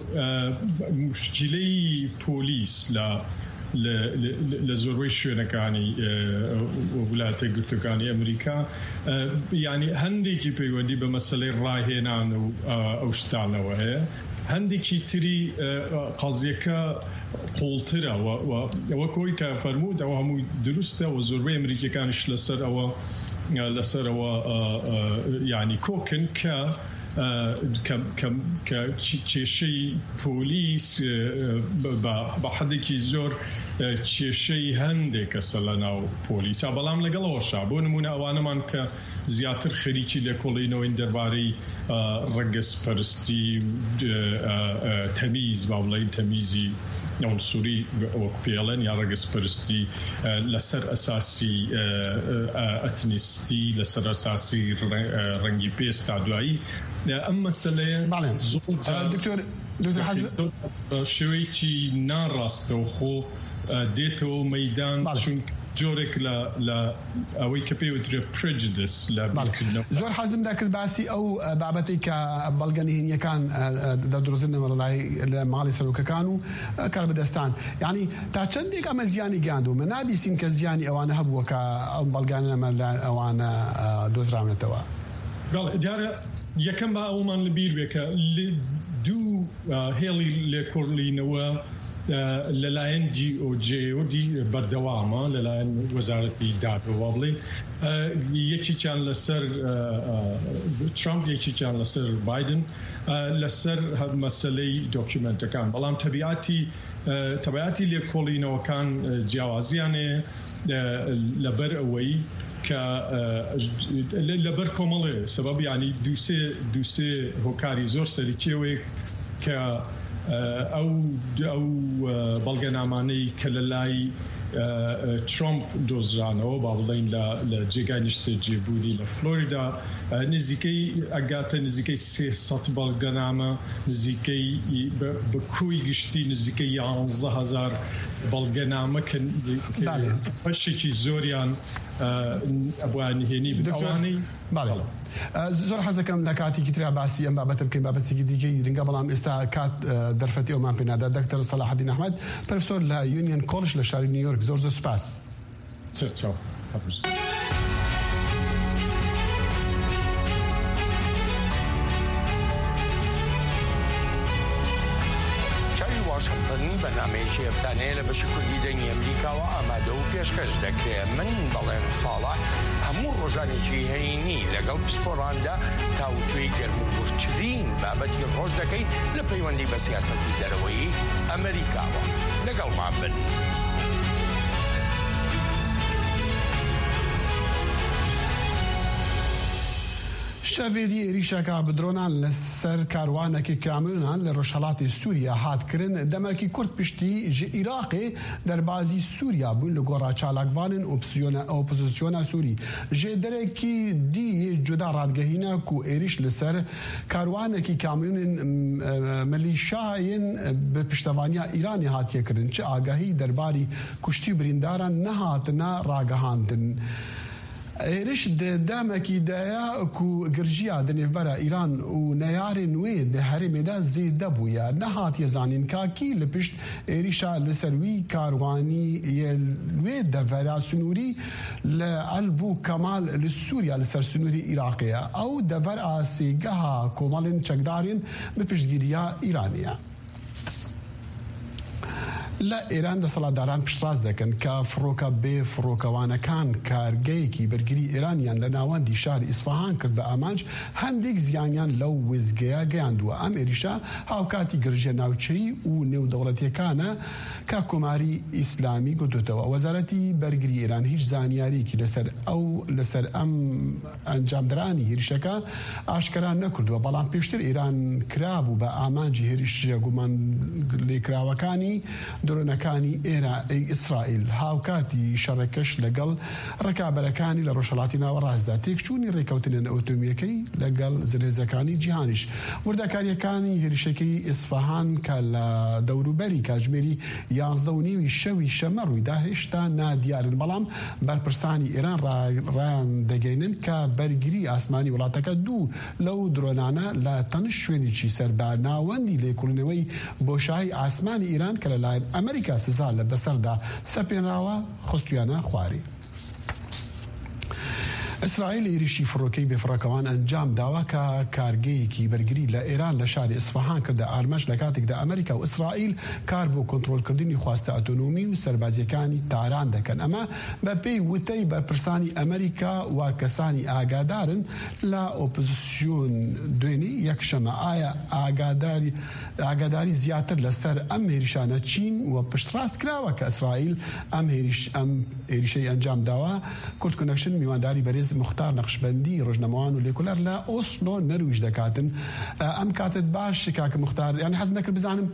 مشکلەی پۆلیس لە لە زۆربەی شوێنەکانی وڵاتە یەکگرتووەکانی ئەمریکا یعنی هەندێکی پەیوەندی بە مەسەلەی ڕاهێنان و ئەو شتانەوە هەیە هەندێکی تری قەزیەکە قوڵترە ئەوە کۆی کە فەرموود ئەوە هەمووی دروستە و زۆربەی ئەمریکیەکانش لەسەر ئەوە لەسەرەوە یعنی کۆکن کە کە کێشەی پۆلیس بە حەدێکی زۆر کێشەی هەندێک کەسە لە ناو پۆلیسا بەڵام لەگەڵەوەشا بۆ نمونە ئەوانەمان کە زیاتر خەریکی لێکۆڵینەوەی دەربارەی ڕەگەزپەرستی تەمیز با بڵێن تەمیزی ئەنسوری وەک پێڵێن یا ڕەگەزپەرستی لەسەر ئەساسی ئەتنیستی لەسەر ئەساسی ڕەنگی پێست تا دوایی ئەم مەسەلەیە شێوەیەکی ناڕاستە و خۆ دێتەوە مەیدان چون جۆرێک لە ئەوەی کە پێوترێ پرەجدس لە زۆر حەزم دەکرد باسی ئەو بابەتەی کە بەڵگە نهێنیەکان دەدرۆزنەوە لە ماڵی سەرۆکەکان و کاربەدەستان یعنی تا چەندێک ئەمە زیانی گاندومە نابیسین کە زیانی ئەوانە هەبووە کە ئەم بەڵگانەمە لە ئەوانە دۆزراونێتەوە دیارە یەکەم بە ئەومان لەبیر بێ کە دوو هێڵی لێکۆڵینەوە لەلایەن جی ئۆ جێ و دی بەردەوامە لەلایەن وەزارەتی دادەوە بڵێن یەکێکیان لەسەر ترامپ یەکێکیان لەسەر بایدن لەسەر مەسەلەی دۆکیومنتەکان بەڵام تەبیعەتی تەبیعەتی لێکۆڵینەوەکان جیاوازیانێ لەبەر ئەوەی کە لەبەر کۆمەڵێ سەبەب یعنی دووسێ دووسێ هۆکاری زۆر سەرکێوەیە کە ئەو ئەو بەڵگەنامانەی کە لە لای ترامپ دۆزرانەوە با بڵێن لە جێگای نیشتە جێبوونی لە فلۆریدا نزیکەی ئەگاتە نزیکەی سێسەد بەڵگەنامە نزیکەی بە کوی گشتی نزیکەی یانزە هەزار بەڵگەنامە کە بەشێکی زۆریان ئەبووە نهێنی بەوانەی باڵێ زۆر حەزەکەم لە کاتێکی ترا باسی ئەم بابەتە بکەین بابەتێکی دیکەی رنگە بەڵام ئێستا کات دەرفەتی ئەومان پێنادا دکتۆر سەلاحەدین ئەحمەد پرۆفسۆر لە یونیۆن کۆڵژ لە شاری نیویۆرک زۆر زۆر سوپاس. بەنامەیەکی هەفتانەیە لە بەشی کوردی دەنگی ئەمریکاوە ئامادە و پێشکەش دەکرێت. من بەڵێن ساڵح هەموو ڕۆژانێکی هەینی لەگەڵ پسپۆڕاندا تاوتوێی گەرموگورترین بابەتی ڕۆژ دەکەین لە پەیوەندی بە سیاسەتی دەرەوەی ئەمریکاوە. لەگەڵمان بن. شەڤێدی عێریشەکە بدرۆنان لەسەر کاروانێکی کامیۆنان لە ڕۆژهەڵاتی سووریا هاتکردن دەمەکی کورد پشتی ji Iraqê derbasî Sûriya bûn li gora çalakvanên opozîsyona Sûrî ji derekî dî cuda radgehîne ku êriş li ser karwanekî kamyonên milîşayên bi piştevaniya Îranê hatiye kirin çi agahî derbarî kuştî birîndaran nehatine ragihandin. êriş di demekî de ye ku girjiya di nêvbera Îran û neyarên wê di herêmê de zêde bûye nehatiye zanîn kakî li pişt êrîşa li ser wî karwanî yê wê devera sunûrî li Elbû Kemal li Sûriya li ser sunûrî Iraqê ye ew devera sêgeha komalên çekdarên bi piştgiriya Îranê ye. لە ئێران دەسەڵاتداران پشتڕاست دەکەن کە فڕۆکە بێ فڕۆکەوانەکان کارگەیەکی بەرگری ئێرانیان لە ناوەندی شاری ئیسفەهان کرد بە ئامانج هەندێک زیانیان لەو وێستگەیە گەیاندووە. ئەم ئێریشە هاوکاتی گرژە ناوچەیی و نێودەوڵەتیەکانە کە کۆماری ئیسلامی گوتوتەوە. وەزارەتی بەرگری ئێران هیچ زانیاریەکی لەسەر ئەو لەسەر ئەم ئەنجامدرانی هێرشەکە ئاشکران نەکردووە بەڵام پێشتر ئێران کرابوو بە ئامانجی هێرشە گومان لێکراوەکانی درۆنەکانی ئێرە ئیسرائیل هاوکاتی شەڕێکەش لەگەڵ ڕێکابەرەکانی لە ڕۆژهەڵاتی ناوەڕاستدا تێکچوونی ڕێکەوتنە ئۆتۆمیەکەی لەگەڵ زرێزەکانی جیهانیش. وردەکاریەکانی هێرشەکەی ئیسفەهان کە لە دەوروبەری کاتژمێری یانزدە و نیوی شەوی شەمە ڕوویدا هێشتا نادیارن بەڵام بەرپرسانی ئێران ڕایان دەگەینن کە بەرگری ئاسمانی وڵاتەکە دوو لەو درۆنانە لە تەنش شوێنێکی سەر بە ناوەندی لێکۆڵینەوەی بۆشایی ئاسمانی ئیران کە لەلایەن ئەمریکا سزا لە بەسەردا سەپێنراوە خستویانە خواری. ئیسرائیل ێریشی فڕۆکەی بێفڕۆکەوان ئەنجام داوە کە کارگەیەکی بەرگری لە ئێران لە شاری ئیسفەهان کردە ئارمەش لە کاتێکدا ئەمریکا و ئیسرائیل کار بۆ کۆنتڕۆلکردنی خواستە ئەتۆنۆمی و سەربازیەکانی تاران دەکەن. ئەمە بە پێی وتەی بەرپرسانی ئەمریکا و کەسانی ئاگادارن لە ئۆپۆزیسیۆن دوێنێ یەکشەمە ئایا ئاگاداری ئاگاداری زیاتر لەسەر ئەم هێریشانە چین و پشتڕاست کراوە کە ئیسرائیل ئەم هێریش ئەم هێریشەی ئەنجام داوە. کورد کۆنەکشن میوانداری بەرێز مختار نەقشبەندی ڕۆژنەمەوان و لێکۆلەر لە ئۆسلۆ نەرویش دەکاتن. ئەم کاتت باش کاکە مختار یانی حەز نەکرد بزانم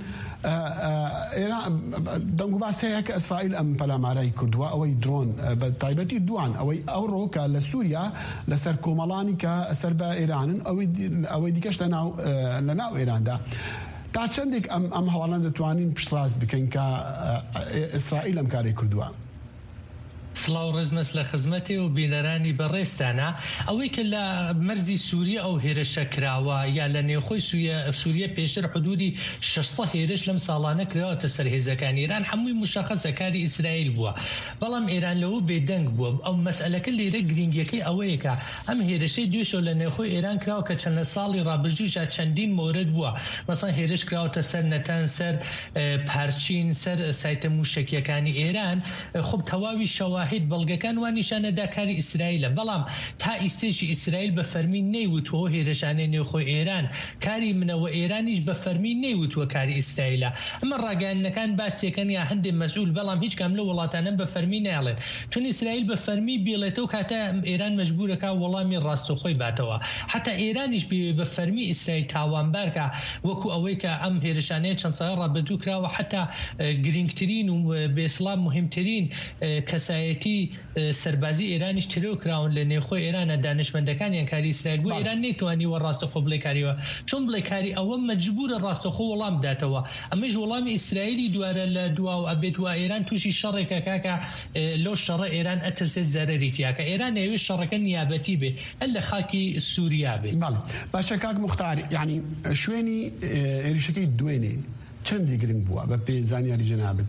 دەنگ و باس هەیە کە ئیسرائیل ئەم پەلامارەی کردووە ئەوەی درۆن بە تایبەتی دوان ئەوەی ئەو ڕۆکە لە سووریا لەسەر کۆمەڵانی کە سەر بە ئێرانن ئەوەی دیکەش لە ناو ئێراندا. تا چەندێک ئەم هەواڵان دەتوانین پشتڕاست بکەین کە ئیسرائیل ئەم کاری کردووە؟ سڵاو ڕزمەس لە خزمەتێ و بینەرانی بەڕێستانە ئەوەی کە لە مەرزی سووریە ئەو هێرشە کراوە یا لە نێوخۆی سووریە پێشتر حدودی شەشسەد هێرش لەم ساڵانە کراوەتە سەر هێزەکانی ئێران هەمووی مشەخەسە کاری ئیسرائیل بووە بەڵام ئێران لەوە بێدەنگ بووە ئەو مەسئلەکە لێرە گرنگیەکەی ئەوەیە کە ئەم هێرشەی دوێشەوە لە نێوخۆی ئێران کراوە کە چەند ساڵی ڕابردووشە چەندین مۆرد بووە مەسەڵەن هێرش کراوەتە سەر نەتان سەر پارچین سەر سایتە موشکیەکانی ئێران خب تەواوی شەواهید بەڵگەکان وان نیشانەدا کاری ئیسرائیلە بەڵام تا ئیستێشی ئیسرائیل بە فەرمی نەیوتوە هێرشانەی نێوخۆی ئێران کاری منەوە ئێرانیش بە فەرمی نەیوتوە کاری ئیسرائیلە ئەمە ڕاگەیاندنەکان باسیەکەن یا هەندێک مەسئول بەڵام هیچ کام لە وڵاتانە بە فەرمی ناڵێن چون ئیسرائیل بە فەرمی بێڵێتەوە کاتە ئێران مەجبورەکە وەڵامی ڕاستەوخۆی باتەوە حتا ئێرانیش بە فەرمی ئیسرائیل تاوانبارکە وەکو ئەوەی کە ئەم هێرشانەیە چەند ساڵ ڕابردوو کراوە حتا گرنگترین و بێسڵام مهمترین کەسایەتی سەربازی ئێرانیش ترێو کراون لە نێوخۆی ئێرانە دانشمەندەکانیان کاری ئیسرائیل بۆ ئێران نێتوانی وە ڕاستەخۆ بڵێ کاریوە چۆن بڵێ کاری ئەوە مەجبورە ڕاستەخۆ وەڵام بداتەوە ئەمەش وەڵامی ئیسرائیلی دوارە لە دواوە ئەبێت وە ئێران تووشی شەڕێکە کاکە لەو شەڕە ئێران ئەترسێت زەرەری تیاکە ئێران نەوێت شەڕەکە نیابەتی بێ هەر لە خاکی سووریا بێ باشە کاک موختار یعنی شوێنی عێریشەکەی دوێنێ چەندی گرنگ بووە بە پێ زانیاری جەنابەت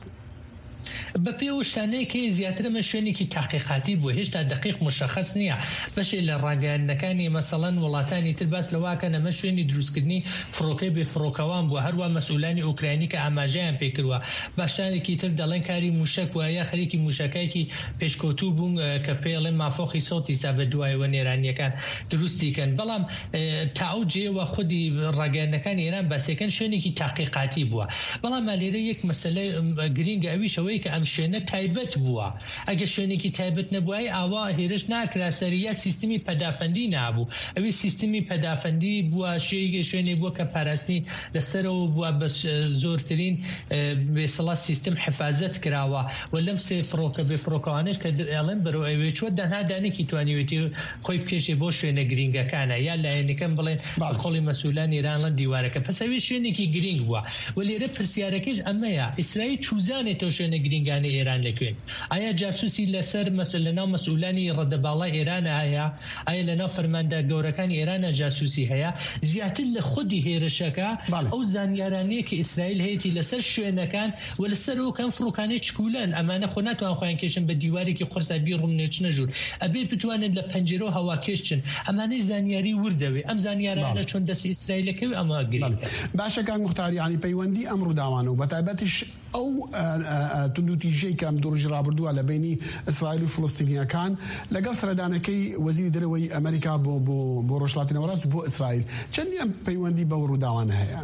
بە پێوە شتانەیەکە زیاترمە شوێنێکی تاقیقاتی بوو هێشتا دقیق مشخص نییە بەشێ لە ڕاگەیاندنەکانی مەسەڵەن وڵاتانی تر باس لەواکە نەمە شوێنی دروستکردنی فڕۆکەی بێ فڕۆکەوان بووە هەروە مەسئولانی ئوکراینی کە ئاماژەیان پێکردووە باشانێکی تر دەڵێن کاری موشک وایە یا خەریکی موشکایکی پێشکەوتوو بوون کە پێڵێ مافۆخی سۆتی سا بە دوایەوە نێرانیەکان دروستیکەن بەڵام تا ئەو جێوە خودی ڕاگەیاندنەکانی ئێران باسیەکەن شوێنێکی تاقیقاتی بووە بەڵام لێرە یەک مەسەلەی گرینگە ئەویشەوەی کە ئەم شوێنە تایبەت بووە ئەگە شوێنێکی تایبەت نەبووای ئاوا هێرش ناکرا سەریا سیستمی پەدافەندی نابوو ئەوی سیستمی پەدافەندی بووە شێگە شوێنێ بووە کە پاراستنی لەسەرەوە بووە بە زۆرترین بێسەڵات سیستم حفاظت کراوە و لەم سێ فڕۆکە بێ فڕۆکەوانش کە ئەڵێن بەرەو ئەوێ چوە دەنها دانێکی توانیوێتی خۆی بکێشێ بۆ شوێنە گرینگەکانە یا لایەنەکەم بڵێن خۆڵی مەسئولان ئێران دیوارەکە پس ئەوێ شوێنێکی گرینگ بووە و لێرە پرسیارەکەش ئەمەیە ئیسرائیل چوزانێتەوە شوێنە گرینگانی ئێران لەکوێن ئایا جاسوسی لەسەر لەناو مەسئولانی ڕەدەباڵای ئێرانە هەیە ئایا لەناو فەرماندە گەورەکانی ئێرانە جاسوسی هەیە زیاتر لە خودی هێرشەکە ئەو زانیارانەیە کە ئیسرائیل هەیەی لەسەر شوێنەکان و لەسەر ئەو کەم فڕۆکانەی چکولەن ئەمانە خۆ ناتوان خۆیان کێشن بە دیوارێکی قورسابی ڕوونێچنە ژوور ئەبێ بتوانن لە پەنجەرە هەوا کێشن ئەمانەی زانیاری وردەوێ ئەم زانیارانە چۆن دەستی ئیسرائیلەکەوی ئەمە گرنگە باشە کاک موختار یعنی پەیوەندی ئەم ڕووداوانە و بەتایبەتیش ئەو توندوتیژەی کەم دوڕژی ڕابردووە لە بینی ئیسرائیل و فڵستینیەکان لەگەڵ سەردانەکەی وەزیری دەرەوەی ئەمریکا بۆ بۆ ڕۆژهەڵاتی ناوەڕاست بۆ ئیسرائیل چەندی ئەم پەیوەندی بەو ڕووداوانە هەیە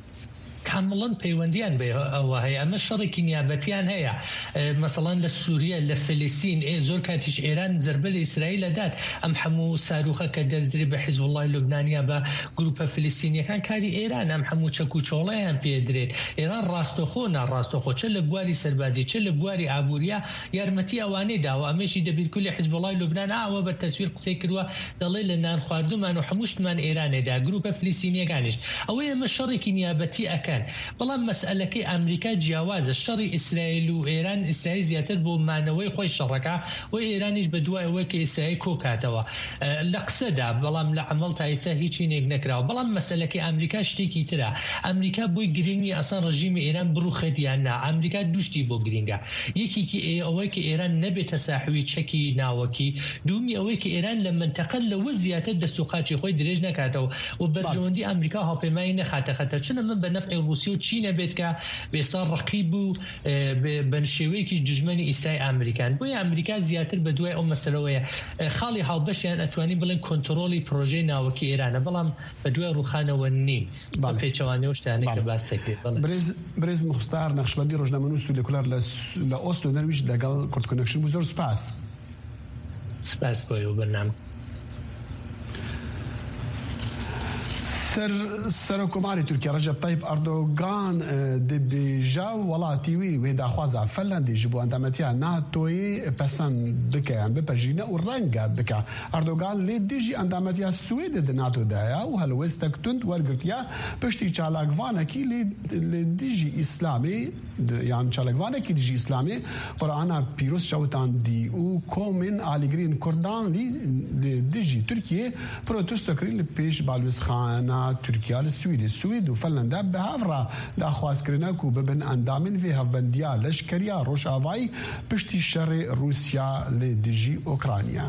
کامڵەن پەیوەندیان بێ ئەوە هەیە ئەمە شەڕێکی نیابەتیان هەیە مەسەڵەن لە سووریا لە فلستین زۆر کاتیش ئێران زەربە لە ئیسرائیل دەدات ئەم هەموو ساروخە کە دەردرێ بە حیزب الله لوبنانیا بە گروپە فلستینیەکان کاری ئێران ئەم هەموو چەک و چۆڵەیان پێدرێت ئێران ڕاستەخۆ ناڕاستەخۆ چ لە بواری سەربازی چ لە بواری ئابووریا یارمەتی ئەوانەی داوە ئەمەشی دەبیرکو لە حیزب الله لوبنان ئەوە بە تەسویر قسەی کردووە دەڵێ لە نان خواردومان و هەمووشتمان ئێرانێدا گروپە فلستینیەکانیش ئەوەی ئەمە شەڕێکی نیابەتی ئەکەن بەڵام مەسئلەکەی ئەمریکا جیاوازە شەڕی ئیسرائیل و ئێران ئیسرائیل زیاتر بۆ مانەوەی خۆی شەڕەکە و ئێرانیش بە دوای ئەوەی کە ئیسرائیل کۆکاتەوە لە قسەدا بەڵام لە عمل تا ئێستا هیچی نێک نەکراوە بەڵام مەسئلەکەی ئەمریکا شتێکی ترە ئەمریکا بۆی گرنگی ئەسان ڕژیمی ئێران بڕوخێت یان نا ئەمریکا دوشتی بۆ گرنگە یەکێکی ئەوەی کە ئێران نەبێتە ساحوی چەکی ناوەکی دومی ئەوەی کە ئێران لە منتەقە لەوە زیاتر دەستوقاچی خۆی درێژ نەکاتەوە و بەرژەوەندی ئەمریکا هاوپەیمانی نەخاتە خەتەر چونە من بە نەفعی رووسی و چینە بێت کە بێسان ڕقیب و بە شێوەیەکی دژمنی ئیسای ئەمریکان بۆیە ئەمریکا زیاتر بە دوای ئەو مەسەلەوەیە خاڵی هاوبەشیان ئەتوانی بڵێن کۆنتڕۆلی پرۆژەی ناوەکی ئێرانە بەڵام بە دوای ڕووخانەوە نین پێچەوانەوە شتانێک کە باس دەکرێت برێز موختار نەخشبەندی ڕۆژنامەنووس و لێکولار لە ئۆسلۆ نەرویج لەگەڵ کورد کۆنێکشن بوو زۆر سپاس سپاس بۆی و بەرنامە سر سرکوماری ترکیه رجب طیب اردوغان دبیجا ولاتی وی و داخوازا فنلندی جبو اندامتیا ناتوی پسند بکن بپرجینه و رنگ بکن اردوغان لی دیجی اندامتیا سوید د ناتو دایا و هلوستک تند ورگرتیا پشتی چالاکوانه کی لی دیجی اسلامی یعنی چالاکوانه کی دیجی اسلامی قرآن پیروز شوتان دی و کومن آلیگرین کردان لی دیجی ترکیه پروتست کری پیش بالوس خانه ترکیه لسوید السويد وفنلندا بهافرا لاخواز كرنا كو ببن اندامن في هفبنديا لشكريا روشافاي بشتي الشر روسيا لديجي اوكرانيا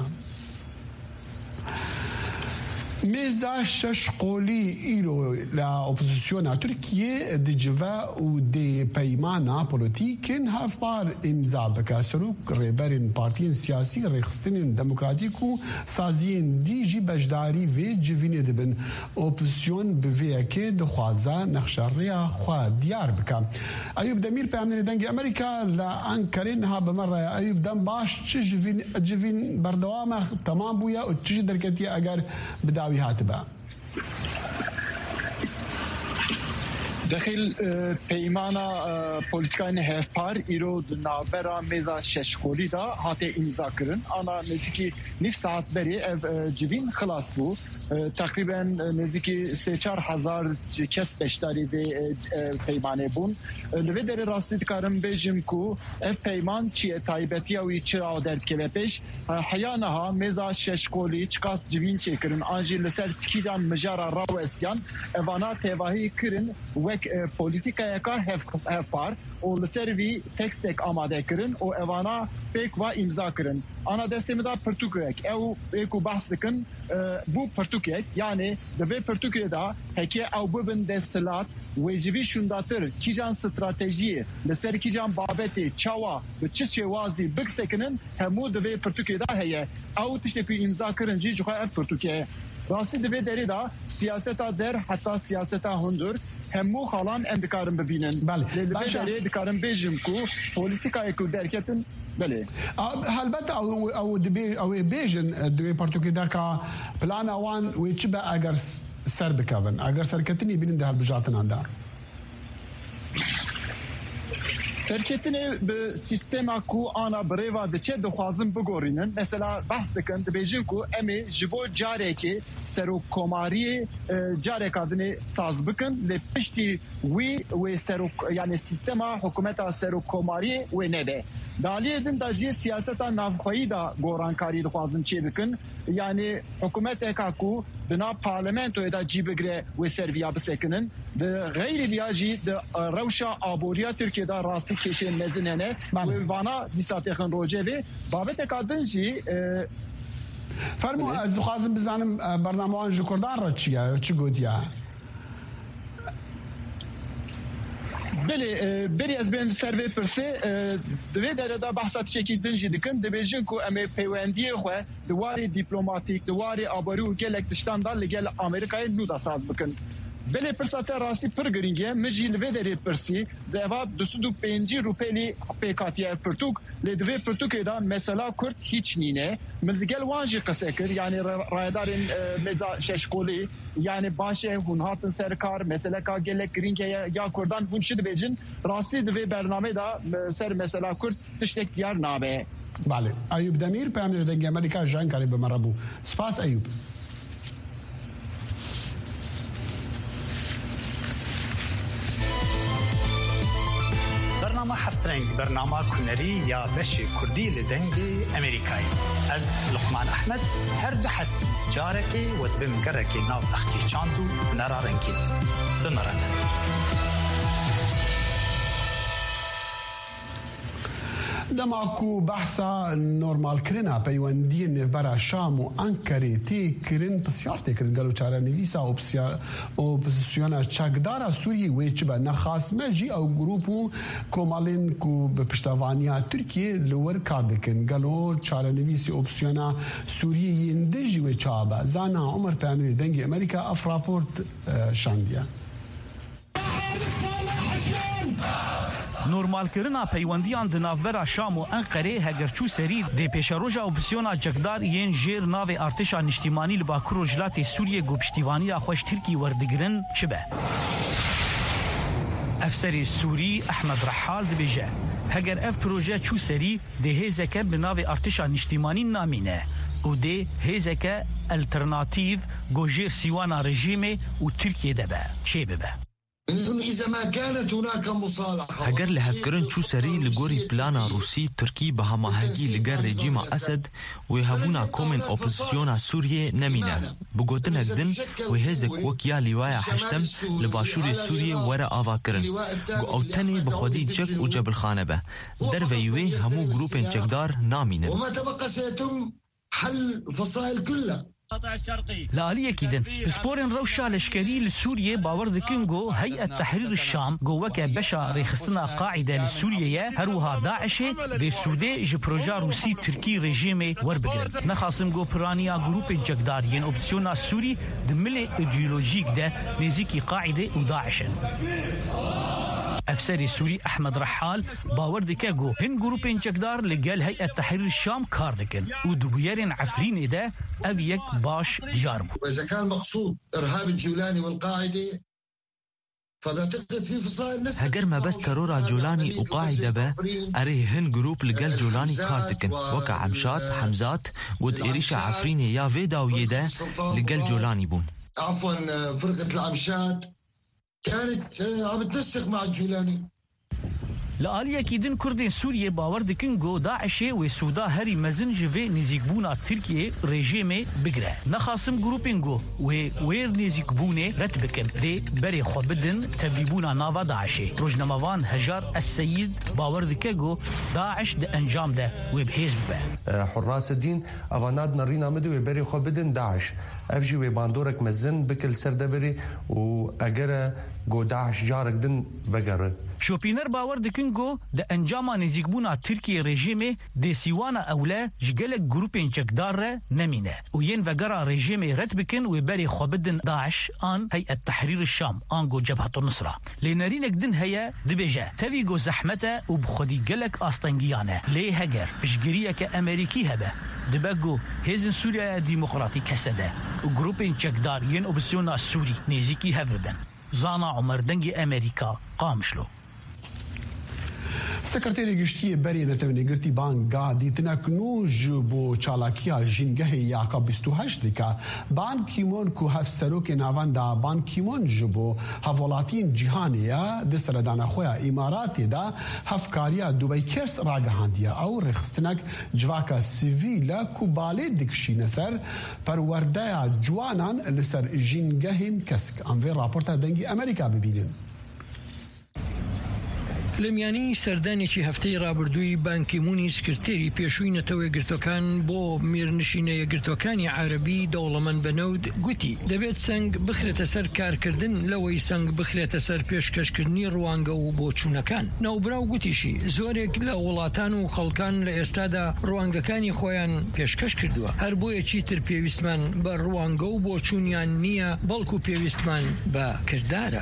ميزا شش قولي إلو لأوبوزيسيون تركيا دي جفا و دي بيمانا بوليتيكين هاف بار إمزا بكا سروك ريبرين بارتين سياسي ريخستين ديمقراطيكو سازين دي جي بجداري في جفيني دبن أوبوزيسيون بفيكي دخوازا نخشاريا خوا ديار بكا أيوب دمير بيامني دنجي أمريكا لأنكرين ها بمرة أيوب دم باش تجفين جفين بردوامة تمام بويا وتجي دركتيا أجر بداوي هاتبا داخل پیمانا پولیتیکای هفپار ایرو ناورا میزا ششخوری دا هاته امضا کرن آنا نزدیکی نف ساعت بری اف جوین خلاص بو تقریبا نزدیکی سه چهار هزار کس بشتاری به پیمانه بون لوی در راستی دکارم بیجم کو اف پیمان چی تایبتی اوی چرا در کلپش حیانها میزا ششخوری چکاس جوین چکرن آنجی لسر تکیجان مجارا راو استیان اوانا تواهی کرن و پولیتیکای که هفپار و لسروی تکست تک آماده کرن و اوانا پیک و امضا کرن آنا دستیم دا پرتوکیک او ایکو بحث دکن بو پرتوکیک یعنی دوی پرتوکی دا هکی او ببن دستلات و جوی شونداتر کیجان استراتژی لسر کیجان بابتی چاوا به چیز شوازی بکسکنن همو دوی پرتوکی دا هیه او تشتکی امضا کرن جی جوخای پرتوکی راستی دوی دری دا سیاستا در حتی سیاستا هندور همو خالان اندکارم ببینن بله بله دکارم بیجم کو پولیتیکای کو درکتن بله البته او او دبي او بیجن دوی پرتوکی دا کا پلان اوان وچبا اگر سر بکون اگر سرکتنی بینن ده بجاتن اندار سرکتنی به سیستما کو آنا بریوا دچه دخوازم بگورینن مثلا بحث دکن دبیجن کو امی جبو جاره که سرو کماری جاره کادنی ساز بکن لپشتی وی و سرو یعنی سیستما حکومتا سرو کماری و نبه دالیه دن داجی سیاستا نافخویی دا گورانکاری دخوازم چی بکن یعنی حکومت اکا کو دنا پارلمنتو دا جی بگره و سرویا بسکنن ده غیر لیاجی ده روشا آبوریا ترکیه دا راستی کشن مزننه و وانا دیساتیخن روجه وی بابت اکادن جی فرمو از خوازم بزنم برنامه آن جکردان را چیه چی گودیا بله بری از بین سروی پرسه دوی در دا بحثات شکی دنجی دکن دبیجن کو امی پیوندی خواه دواری دیپلوماتیک دواری آباری و گلک دشتان دا لگل امریکای نو دا ساز بکن بله پرسات راستی پر گرینگه مجی لوی دری پرسی دوا دوسو دو پنجی روپیلی پیکاتیه پرتوک لدوی پرتوک دا مثلا کرد هیچ نینه ملگل وانجی قصه کر یعنی رایدارین مزا ششکولی yani başı hun hatın serkar mesela ka gelek gringe ya kurdan hun şid bejin rastli ve bername da ser mesela kurt tiştek diyar nabe. Bale. Ayub Demir peyamber denge Amerika jankarı be marabu. Spas Ayub. برنامه هفت رنگ برنامه کنری یا بشی کردی لدنگی امریکایی از لقمان احمد هر دو هفتی جارکی و بمگرکی ناو اختی چاندو نرا رنگی بمرانه دماکو بحثا نورمال کرنا پیوندی نفبرا شام و انکره تی کرن پسیار تی کرن گلو چاره نویسا اپوزیسیونا چاکدارا سوریه ویچ با نخاص مجی او گروپو کومالین کو بپشتوانیا ترکیه لور کاردکن گلو چاره نویسی اپوزیسیونا سوریه یندجی و چابا زانا عمر پیامری دنگی امریکا افراپورت شاندیا نورمالکردنا پەیوەندیان di navbera Şam û Enqerê hegerçû serî dê pêşeroja opsiyona cekdar yên jêr navê artêşa niştîmanî li Bakur û Jilatê Sûriyê got piştîvaniya xwe ji Tirkî werdigirin çi be? Efserê Sûrî Ehmed Rehal dibêje heger ev proje çû serî dê hêzeke bi navê artêşa niştîmanî namîne û dê hêzeke alternatîv gojêr sîwana rejîmê û Tirkiye de be çê bibe. هەگەر لە هەفکردن چوو سەری لە گۆری پلانە رووسی تورکی بە هەماهەنگی لەگەڵ ڕێجیمە ئەسەد وێ هەبوونا کۆمن ئۆپۆزیسیۆنا سووریێ نەمینە بگوتنێک دن وێ هێزێک وەک یا لیوایە هەشتەم لە باشووری سووریێ وەرە ئاواکردن گو ئەو تەنێ بەخۆدی جەک و جەبلخانە بە دەرڤەی وێ هەموو گروپên جەکدار نامینن لالiyekî din pisporên rewşa leşkerî li Sûriyê bawer dikin got Heyet Tehrîr Şam got weke beşa rêxistina Qaîde li Sûriyeyê her wiha Daişê dê Sûdê ji proja Rûsî Tirkî rejîmê werbigirin. Nexwasim got piraniya grûpên cekdar yên opsiyona Sûrî di milê îdeolojîk de nêzîkî Qaîdê û Daişin. Efserê Sûrî Ehmed Rehal bawer dike got hin grûpên cekdar li gel Heyet Tehrîr Şam kar dikin û di bûyerên Efrînê de ev yek baş diyar bû. وإذا كان مقصود إرهاب الجولاني والقاعدة فلا تقصد في فصائل نسل. هەگەر مەبەست تەرۆرا جۆلانی و قاعدە بە ئەرێ هەن گروپ لەگەل جۆلانی کار دکن وەکە عەمشات حەمزات گوت عێریشە عەفرینێ یا vê dawiyê de لەگەل جۆلانی بوون. عفوا فرقة العمشات كانت عم تنسق مع الجولاني. Li aliyekî din Kurdên Sûriyê bawer dikin got Daişê wê Sûda herî mezin ji vê nêzîkbûna Tirkiyê rejîmê bigire. Nexwasim grûpên got wê wêr nêzîkbûnê ret bikin dê berê xwe bidin tevlîbûna nava Daişê. Rojnamevan Hejar Es-Seyid bawer dike got Daeş di encam de wê bihêz bibe. حراس الدين أفاناد نرينا مدو وبري خو بدن داعش أفجي وباندورك مزن بكل سردبري وأجرى جو داعش جارك دن بقرة. شوپینەر باwer dikin got di encama nêzîkbûna Tirkiye rejîmê dê sîwana ewle ji gelek grûpên cekdar re nemîne û yên vegera rejîmê ret bikin wê berê xwe bidin Daeş an Heyet Tehrîr Şam an got Cebhetu Nusra. Lênerînek din heye dibêje tevî got zehmet e û bi xwedî gelek astengiyan e. Lê heger piştgiriyeke Amerîkî hebe dibe got hêzên Sûriyaya Dîmokratîk kese de û grûpên cekdar yên opsiyona Sûrî nêzîkî hev bibin. Zana Umer dengê Amerîka qamişlo. سکرتێری گشتیە بەرێ نەتەوێنێگرتی بانگا دیتنەکنۆ ji بۆ çalakiya jîngehê yaka bîst û heşt dike Ban Ki-moon ku hevserokê navenda Ban Ki-moon ji bo hevwelatiyên cîhanê ye di seredana xwe ya Îmaratê de hevkariya Dubeykirs ragihandiye ew rêxistinek civaka sivîl e ku balê dikişîne ser perwerdeya ciwanan li ser jîngehên kesk. Em vê raporta dengî Amerîka bibînin. لە میانی سەردانێکی هەفتەی ڕابردووی بانکیمونی سکرتێری پێشووی نەتەوە یەکگرتوەکان بۆ میرنشینە یەکگرتوەکانی عارەبی دەوڵەمەند بەنەود گوتی دەبێت سنگ بخرێتە سەر کارکردن لەوەی سنگ بخرێتە سەر پێشکەشکردنی ڕوانگە و بۆچوونەکان. ناوبراو گوتیشی زۆرێک لە وڵاتان و خەڵکان لە ئێستادا ڕوانگەکانی خۆیان پێشکەش کردووە هەر بۆیەکی تر پێویستمان بە ڕوانگە و بۆچوونیان نییە بەڵکو پێویستمان بە کردارە.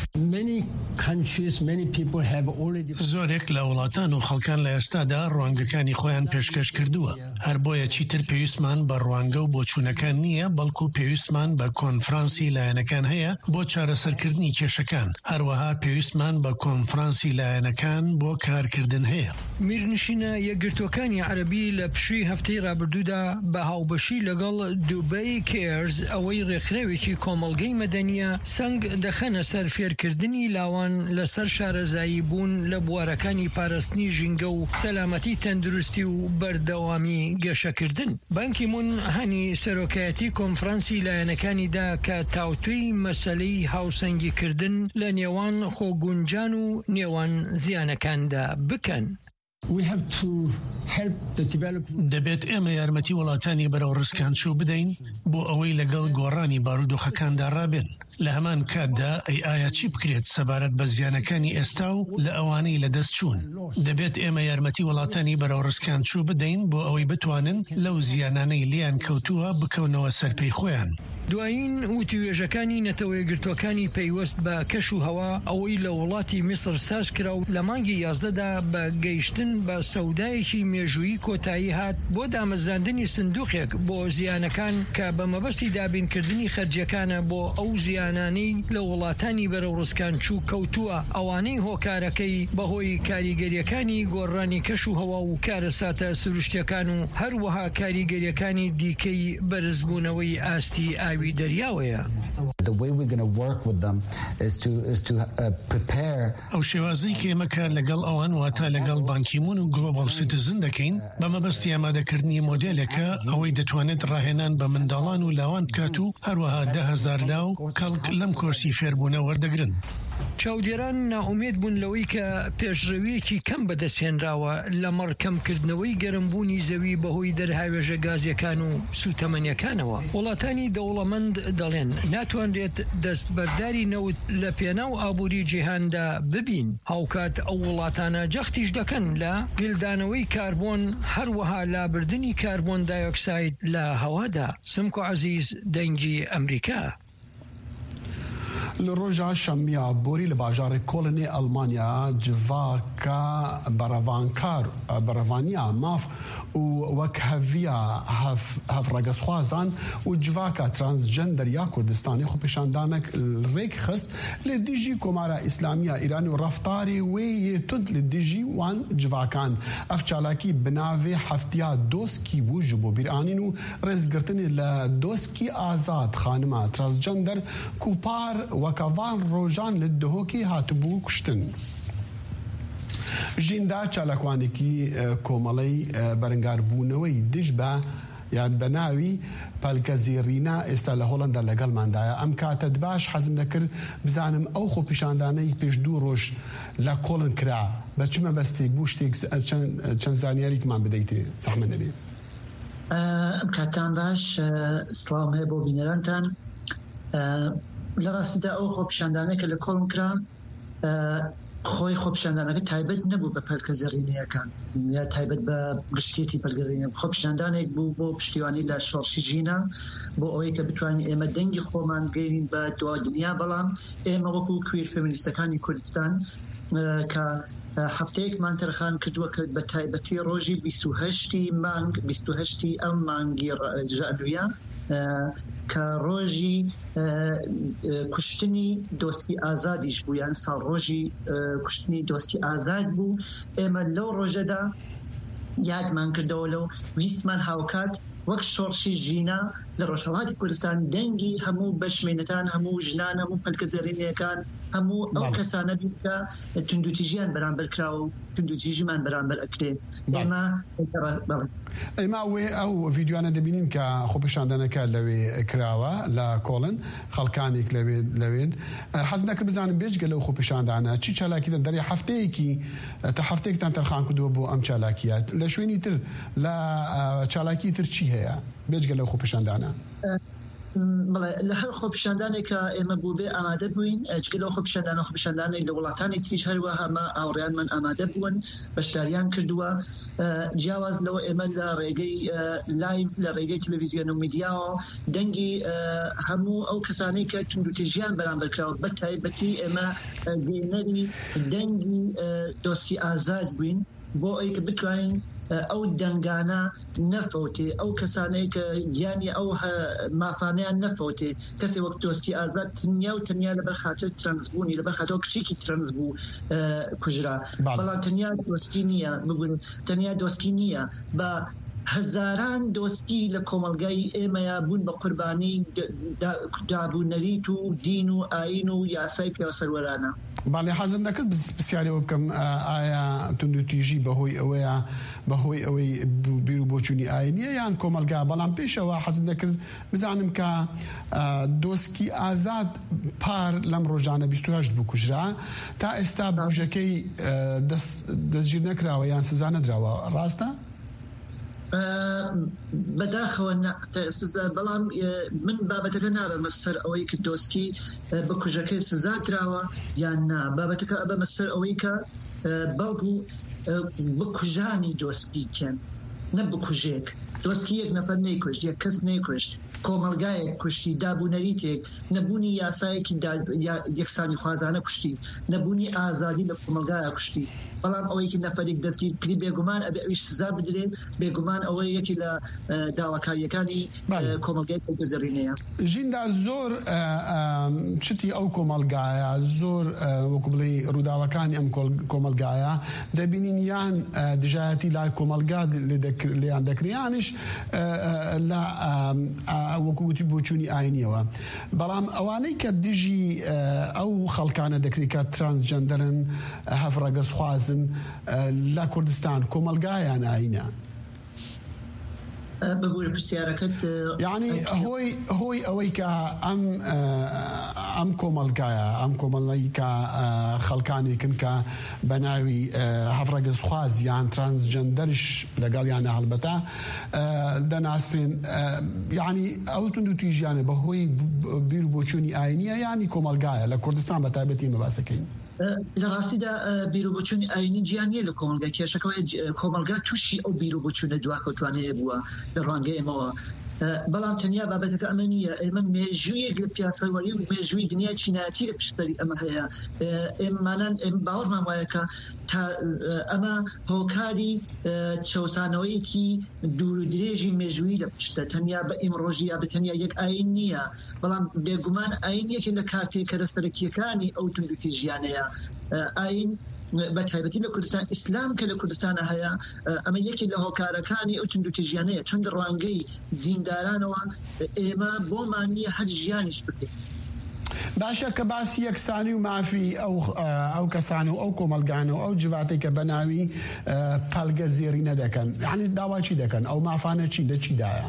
زۆرێک لە وڵاتان و خەڵکان لە ئێستادا ڕوانگەکانی خۆیان پێشکەش کردووە هەر بۆیە چیتر پێویستمان بە ڕوانگە و بۆچوونەکان نییە بەڵکو پێویستمان بە کۆنفرانسی لایەنەکان هەیە بۆ چارەسەرکردنی کێشەکان هەروەها پێویستمان بە کۆنفرانسی لایەنەکان بۆ کارکردن هەیە. میرنشینە یەکگرتوەکانی عەرەبی لە پشووی هەفتەی ڕابردوودا بە هاوبەشی لەگەڵ دوبەی کێرز ئەوەی ڕێکخراوێکی کۆمەڵگەی مەدەنیە سنگ دەخەنە سەر فێرکردنی لاوان لەسەر شارەزایی بوون لە بوارەکانی پاراستنی ژینگە و سەلامەتی تەندروستی و بەردەوامی گەشەکردن. بانکیمون هەنی سەرۆکایەتی کۆنفرانسی لایەنەکانیدا کە تاوتوی مەسەلەی هاوسەنگیکردن لە نێوان خۆگونجان و نێوان زیانەکاندا بکەن. دەبێت ئێمە یارمەتی وڵاتانی بەرەو ڕسکانچوو بدەین بۆ ئەوەی لەگەڵ گۆڕانی بارودۆخەکاندا ڕابێن. لە هەمان کاتدا ئەی ئایا چی بکرێت سەبارەت بە زیانەکانی ئێستا و لە ئەوانەی لە دەست چوون. دەبێت ئێمە یارمەتی وڵاتانی بەرەو ڕسکان چوو بدەین بۆ ئەوەی بتوانن لەو زیانانەی لیان کەوتووە بکەونەوە سەرپەی خۆیان. دوایین وتوێژەکانی نەتەوەی گرتوەکانی پەیوەست بە کەش و هەوا ئەوەی لە وڵاتی میسر ساز کرا و لە مانگی یازدەدا بە گەیشتن بە سەودایەکی مێژووی کۆتایی هات بۆ دامەزراندنی سندوقێک بۆ زیانەکان کە بە مەبەستی دابینکردنی خەرجیەکانە بۆ ئەو زیانانەی لە وڵاتانی بەرەو ڕسکان چوو کەوتووە. ئەوانەی هۆکارەکەی بەهۆی کاریگەریەکانی گۆڕانی کەش و هەوا و کارەساتە سروشتیەکان و هەروەها کاریگەریەکانی دیکەی بەرزبوونەوەی ئاستی ئاوی دەریاوەیە. ئەو شێوازەی کە ئێمە کار لەگەڵ ئەوان واتە لەگەڵ بانکیمون و گلۆبال سیتیزن دەکەین بە مەبەستی ئامادەکردنی مۆدێلەکە ئەوەی دەتوانێت ڕاهێنان بە منداڵان و لاوان بکات و هەروەها ده هەزار لا و کەڵک لەم کۆرسی فێربوونە وەردەگرن. چاودێران ناومێد بوون لەوەی کە پێشڕەویەکی کەم بەدەستهێنراوە لە مەڕکەمکردنەوەی گەرمبوونی زەوی بەهۆی دەرهاوێژە گازیەکان و سوتەمەنیەکانەوە. وڵاتانی دەوڵەمەند دەڵێن ناتوانرێت دەستبەرداری نەوت لە پێناو ئابووری جیهاندا ببین. هاوکات ئەو وڵاتانە جەختیش دەکەن لە گلدانەوەی کاربۆن هەروەها لابردنی کاربۆن دایۆکساید لە هەوادا. سمکۆ عەزیز، دەنگی ئەمریکا. لە ڕۆژە شەمیا بۆری لە باژارێک کۆڵنی ئەڵمانیا جڤاکە بەرەڤانکار بەرەڤانیا ماف و وەک هەڤیا هەڤڕەگەسخوازان و جڤاکە ترانسجەندەر یا کوردستانی خۆپیشاندانێک ڕێک خست لە دژی کۆمارە ئیسلامیە ئیرانی و ڕەفتاری وێ تند لە دژی وان جڤاکان. ئەف چالاکی بناوێ هەفتیا دۆسکی بوو ji بۆ بیرانین و ڕێزگرتنی لە دۆسکی ئازاد خانما ترانسجەندەر کوپار وەکەڤان ڕۆژان لە دهۆکی هاتبوو کوشتن. ژیندا چالاکوانێکی کۆمەڵەی بەرەنگاربوونەوەی دژ بە یان بە ناوی پەلکەزیڕینا ئێستا لە هۆڵەندا لەگەڵماندایە. ئەم کاتە باش حەزم دەکرد بزانم ئەو خۆپیشاندانەی پێش دوو ڕۆژ لە کۆڵن کرا بە چ مەبەستێک بوو شتێک چەند زانیاریکمان بدەیتێ زەحمەت نەبێت. ئەم کاتان باش سڵاو هەیە بۆ بینەرانتان. لە ڕاستیدا ئەو خۆپیشاندانەکە لە کۆڵن کرا خۆی خۆپیشاندانەکە تایبەت نەبوو بە پەلکەزیڕینیەکان یا تایبەت بە گشتێتی پەلکەزیڕینە. خۆپیشاندانێک بوو بۆ پشتیوانی لە شۆڕشی ژینە بۆ ئەوەی کە بتوانین ئێمە دەنگی خۆمان گەیرین بە دوا دنیا. بەڵام ئێمە وەکو کوێر فێمینیستەکانی کوردستان کە هەفتەیەکمان تەرخان کردووە کرد بە تایبەتی ڕۆژی بیست و هەشتی مانگ بیست و هەشتی ئەم مانگی ژانویە کە ڕۆژی کوشتنی دۆستی ئازادیش بوو، یان ساڵ ڕۆژی کوشتنی دۆستی ئازاد بوو. ئێمە لەو ڕۆژەدا یادمان کردەوە لەو ویستمان هاوکات وەک شۆڕشی ژینە لە ڕۆژهەڵاتی کوردستان دەنگی هەموو بەشمێنەتان، هەموو ژنان، هەموو پەلکەزیڕینیەکان، هەموو ئەو کەسانە بکە توندوتیژیان بەرامبەر کراوە و توندوتیژیمان بەرامبەر ئەکرێ. ئێمە ئێمە وێ ئەو ڤیددیوانە دەبینین کە خۆپیشاندانەکە لەوێ کراوە لە کۆڵن خەڵکانێک لەوێ لەوێن. حەز دەکرد بزانم بێجگە لەو خۆپیشاندانە چی چالاکی دەرێ هەفتەیەکی تا هەفتەیەکتان تەرخان کردووە بۆ ئەم چالاکیات لە شوێنی تر لە چالاکی تر چی هەیە بێجگە لەو خۆپیشاندانە؟ لە هەر خۆپیشاندانێکە ئێمە بوو بێ ئامادە بووین. جگە لەو خۆپیشاندانە خۆپیشاندانێک لە وڵاتانی تریش هەروە هەمە ئاوڕیانمان ئامادە بوون، بەشداریان کردووە. جیاواز لەوە ئێمە لە ڕێگەی لایڤ لە ڕێگەی تەلەڤیزیۆن و میدیاوە دەنگی هەموو ئەو کەسانەی کە توندوتیژیان بەرامبەر کراوە بە تایبەتی ئێمە گەینەری دەنگی دۆستی ئازاد بووین بۆ ئەوەی کە بتوانین ئەو دەنگانە نەفەوتێ، ئەو کەسانەی کە گیانی ئەو مافانەیان نەفەوتێ. کەسێک وەک دۆستی ئازاد تەنیا و تەنیا لەبەر خاتر ترانسبوونی لەبەر خاتەوە کچێکی ترانس بوو کوژرا. بەڵام تەنیا دۆستی نییە، بگون تەنیا دۆستی نییە، بە هەزاران دۆستی لە کۆمەلگای ئێمەیە بوون بە قوربانی دابوونەریت و دین و ئاین و یاسای پیاسەروەرانە. باڵێ حەزم دەکرد پرسیارەوە بکەم ئایا توندوتیژی بەهۆی ئەوەیە بەهۆی ئەوەی بیر و بۆچوونی ئاینیە یان کۆمەلگا؟ بەڵام پێشەوە حەزم دەکرد بزانم کە دۆسکی ئازاد پار لەم ڕۆژانە بیست و هەشت بوو کوژرا، تا ئێستا بژەکەی دەستگیر نەکراوە یان سزا نەدراوە، ڕاستە؟ بەداخەوە سزار بەڵام من بابەتەکە نابەمە سەر ئەوەی کە دۆسکی بە کوژەکەی سزا کراوە یان نا بابەتەکە ئەبەمە سەر ئەوەی کە بەڵکو بکوژانی دۆسکی کەن نە بکوژێک دۆسکی یەک نەفەر نەیکوشت یەک کەس نەیکوشت کۆمەلگایەک کوشتی دابوونەریتێک نەبوونی یاسایەکی یەکسانی خوازانە کوشتی نەبوونی ئازادی لە کۆمەلگایە کوشتی بەڵام ئەوەیکی نەفەرێک دەستگیر کردی بێگومان ئەبێ ئەویش سزا بدرێ بێگومان ئەوەی یەکی لە داواکاریەکانی کۆمەلگای گەزەرینەیە ژیندا زۆر چتی ئەو کۆمەلگایە زۆر وەکو بڵێ ڕووداوەکانی ئەم کۆمەلگایە دەبینین یان دژایەتی لای کۆمەلگا لێیان دەکریانش لە وەکوتی بۆچوونی ئاینیەوە بەڵام ئەوانەی کە دژی ئەو خەڵکانە دەکری کە ترانسجەندەرن هەفڕەگەز خوازن لە کوردستان کۆمەلگایان ئاینە بەبوورە پرسیارەکەت یعنی هۆی هۆی ئەوەی کە ئەم ئەم کۆمەلگایە ئەم کۆمەڵی کە خەڵکانێکن کە بە ناوی هەفڕەگەز خوازی یان ترانسجەندەرش لەگەڵیانە هەڵبەتە دەناسرێن یعنی ئەو تونند و تویژیانە بەهۆی بیر و بۆچوونی ئاینیە یانی کۆمەلگایە لە کوردستان بە تایبەتی مە باسەکەین لە ڕاستیدا بیرروبچوونی ئاینی گیانیە لە کۆمەلگا کێشەکەی کۆمەلگا تووشی ئەو بیرروبچوونە دواکەوتوانەیە بووە لە ڕوانگەی ئێمەوە بەڵام تەنیا بابەتەکە ئەمە نییە ئێمە مێژوویەک لە پیاسەوەری و مێژووی دنیا چیناتی لە پشتەری ئەمە هەیە ئێمانان ئێم باوەڕمان وایە کە ئەمە هۆکاری چەوسانەوەیەکی دوور و درێژی مێژووی لە پشتە تەنیا بە ئیمڕۆژی یا بەتەنیا یەک ئاین نییە بەڵام بێگومان ئاینیەکی لە کارتێک کە دەستەرەکیەکانی ئەو توندوتی ژیانەیە ئاین بە تایبەتی لە کوردستان ئیسلام کە لە کوردستانە هەیە ئەمە یەکی لە هۆکارەکانی ئەو توندوتی ژیانەیە چۆن ڕوانگەی دیندارانەوە ئێمە بۆمان نییە هەر ژیانیش بکەین باشە کە باسی یەکسانی و مافی ئەو کەسان و ئەو کۆمەلگانە و ئەو جواتێک کە بەناوی پەلگە زێڕینە دەکەن یعنی داواچی دەکەن ئەو مافانە چی لە چیدایە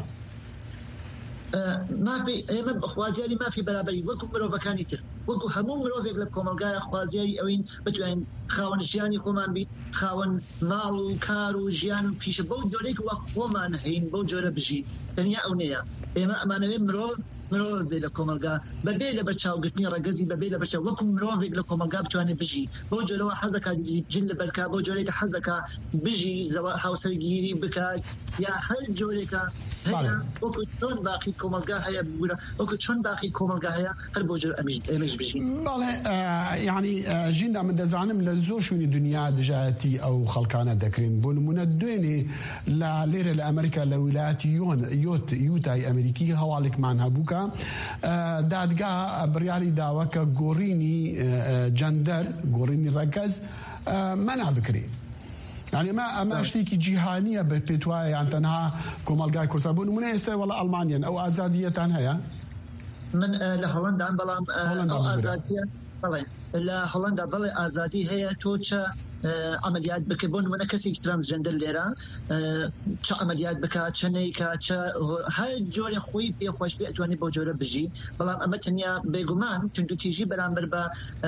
مافی ئێمە خوازیاری مافی بەرابەری وەکو مرۆڤەکانی تر وەکو هەموو مرۆڤێک لە کۆمەلگایە خوازیاری ئەوین بتوانین خاوەن ژیانی خۆمان بین خاوەن ماڵ و کار و ژیان و پیشە بەو جۆرێک وە خۆمان هەین بەو جۆرە بژین تەنیا ئەو نەیە ئێمە ئەمانەوێ مرۆڤ مرۆڤ بێ لە کۆمەلگا بەبێ لە بەرچاوگرتنی ڕەگەزی بەبێ لە بەرچاو وەکو مرۆڤێک لە کۆمەلگا بتوانێت بژی بۆ جۆرەوە حەزەکە جن لە بەرکا بۆ جۆرێکە حەزەکە بژی زەوا هاوسەرگیری بکات یا هەر جۆرێکە هەیە وەکو چۆن باقی کۆمەلگا هەیە بگورە وەکو چۆن باقی کۆمەلگا هەیە هەر بۆ جۆر ئەمەش بژین بەڵێ یعنی ژیندا من دەزانم لە زۆر شوێنی دنیا دژایەتی ئەو خەڵکانە دەکرێن بۆ نمونە دوێنێ لە لێرە لە ئەمریکا لە ویلایەتی یۆت یوتای ئەمریکی هەواڵێکمان هەبووکە دادگا بڕیاری داوە کە گۆڕینی جەندەر گۆڕینی ڕەگەز مەنا بکرێ يعني ما أما شتيكي جهانية بتوعي يعني تنها كومالجاي كورسابون ومن هسه والله ألمانيا أو أزادية تنها من لهولندا بلام أو أزادية بلام لا هولندا بلا أزادي هي توشة عمليات بكبون من كسي ترانسجندر ليرا چه عمليات بكا چه نيكا چه هر جوري خوي بي خوش بي اتواني بو جورة بجي بلام اما تنيا بيگومان تندو تيجي برامبر با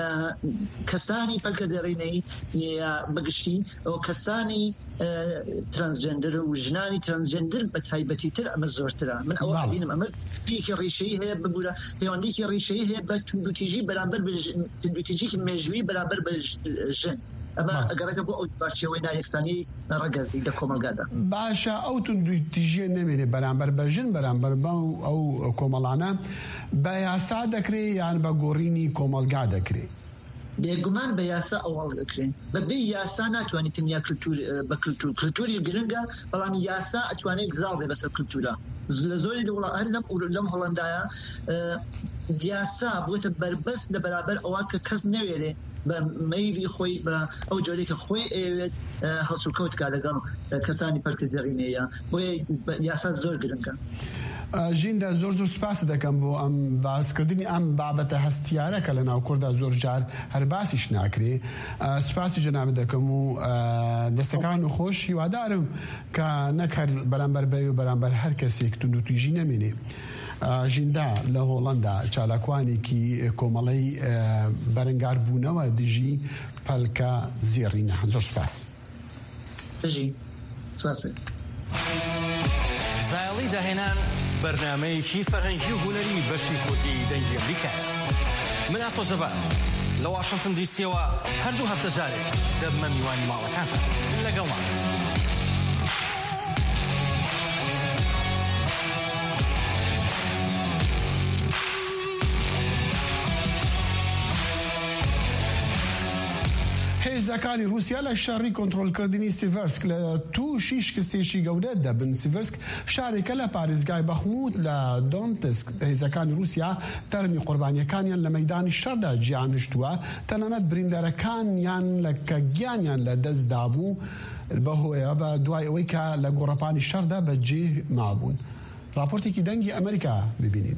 كساني پلكدريني يا بگشتي او كساني ترانسجندر و جناني ترانسجندر بتايبتي تر اما زورترا من اول بينم اما بيك ريشي هي بقولا بيونديك ريشي هي بتندو تيجي برامبر تندو تيجي مجوي برامبر بجن اما اگرك بو او باشي وينا يكساني رگزي د كومالگادا باشا او تجي نميني برامبر بجن برامبر باو او كومالانا بياسا دكري يعني بغوريني كومالگادا كري بێگومان بە یاسا ئەوڵ دەکرێن بەبێ یاسا ناتوانێت تەنیا بە کللتور کللتوری گرنگە بەڵام یاسا ئەتوانێت گزاڵ بێ بەسەر کللتورە لە زۆری وڵات لەم لەم هۆڵندایە یاسا بووێتە بربەست لە بەرابەر ئەوە کە کەس نەوێرێ بە مەیلی خۆی بە ئەو جۆرێکە خۆی ئەوێت هەڵسوکەوتکە لەگەڵ کەسانی پەرکەزێڕینەیە بۆیە یاسا زۆر گرنگە ژیندا زۆر زۆر سپاس دەکەم بۆ ئەم باسکردنی ئەم بابەتە هەستیارەکە لە ناو کووردا زۆر جار هەر باسیش ناکرێ سپاسی جەنابەت دەکەم و دەستەکان و خۆش هیوادارم کە نەکەر بەرامبەر بەوێ و بەرامبەر هەر کەسێک تونند و تویژی نەمێنێ ژیندا لە هۆڵەندا چالاکوانێکی کۆمەڵەی بەرەنگار بوونەوە دژی پەلکە زێڕینە زۆر سپاس بژی سپاس زایڵی داهێنان بەرنامەیەکی فەرهەنگی و هونەری بەشی کورتی دەنگی ئەمریکا. من ئاسۆ جەبار لە واشنگتن دیسیەوە هەردوو هەفتە جارێک دەبمە میوانی ماڵەکانتان لەگەڵمان. هێزەکانی رووسیا لە شەڕی کۆنتڕۆلکردنی سیڤەرسک لە تووشی شکستێکی گەورە دەبن. سیڤەرسک شارێکە لە پارێزگای بەخموت لە دۆنتسک. هێزەکانی رووسیا تەرمی قوربانیەکانیان لە مەیدانی شەردا گیانشتووە، تەنانەت بریندەرەکانیان لە کە گیانیان لە دەستدا بوو بەهۆیە بە دوای ئەوەی کە لە گۆڕەپانی شەردا بەجێ مابوون. راپۆرتێکی دەنگی ئەمریکا ببینین.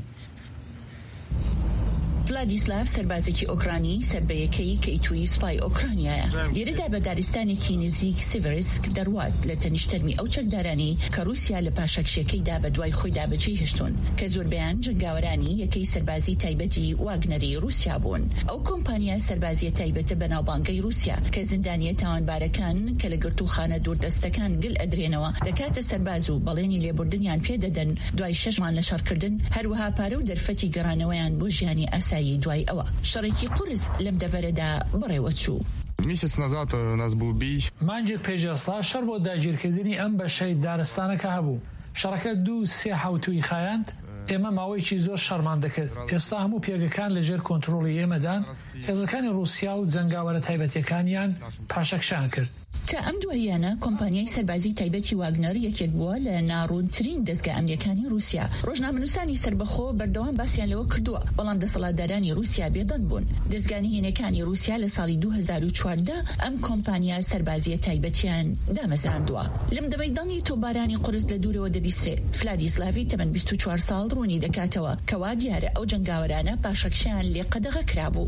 ڤلادیسلاف سەربازێکی ئۆکرانی سەربەیەکەی کەیتووی سوپای ئۆکرانیایە. لێرەدا بە دارستانێکی نزیک سیڤرسک دەڕوات لە تەنیشتەرمی ئەو چەکدارانی کە رووسیا لە پاشەکشیەکەیدا بە دوای خۆیدا بەجێ هێشتون کە زۆربیان جنگاوەرانی یەکەی سەربازی تایبەتی واگنەری رووسیا بوون. ئەو کۆمپانیا سەربازیە تایبەتە بەناوبانگەی رووسیا کە زیندانیە تاوانبارەکان کە لە گرتوخانە دووردەستەکان گل ئەدرێنەوە دەکاتە سەرباز و بەڵێنی لێبوردنیان پێدەدەن دوای شەشمان لە شەڕکردن، هەروەها پارە و دەرفەتی گەڕانەوەیان بۆ ژیانی ئاسایی دوای ئەوە. شەڕێکی قورس لەم دەڤەرەدا بڕێوە چوو. Місяць назад у нас був бій. مانجێک پێشێستا شەڕ بۆ داگیرکردنی ئەم بەشەی دارستانەکە هەبوو. شەڕەکە دوو سێ حوتوی خایاند. ئێمە ماوەیەکی زۆر شەڕمان دەکرد. ئێستا هەموو پێگەکان لەژێر کۆنتڕۆڵی ئێمەدان. هێزەکانی رووسیا و جەنگاوەرە تایبەتیەکانیان پاشەکشان کرد. کە ئەم دواییانە کۆمپانیای سەربازی تایبەتی واگنەر یەکێک بووە لە ناڕوونترین دەستگا ئەمریکانی رووسیا. ڕۆژنامەنووسانی سربەخۆ بەردەوام باسییان لەوە کردووە، بەڵام دەسەڵاتدارانی رووسیا بێدەنگ بوون. دەستگانی هێنەکانی رووسیا لە ساڵی دوو هەزار و چواردە ئەم کۆمپانیا سەربازیە تایبەتیان دامەزراندووە. لەم دەمەیدانی تۆبارانی قورس لە دوورەوە دەبیسترێت. ڤلادیسلاڤی تەمەن بیست و چوار ساڵ ڕوونی دەکاتەوە کەوا دیارە ئەو جەنگاوەرانە پاشەکشیان لێ قەدەغە کرابوو.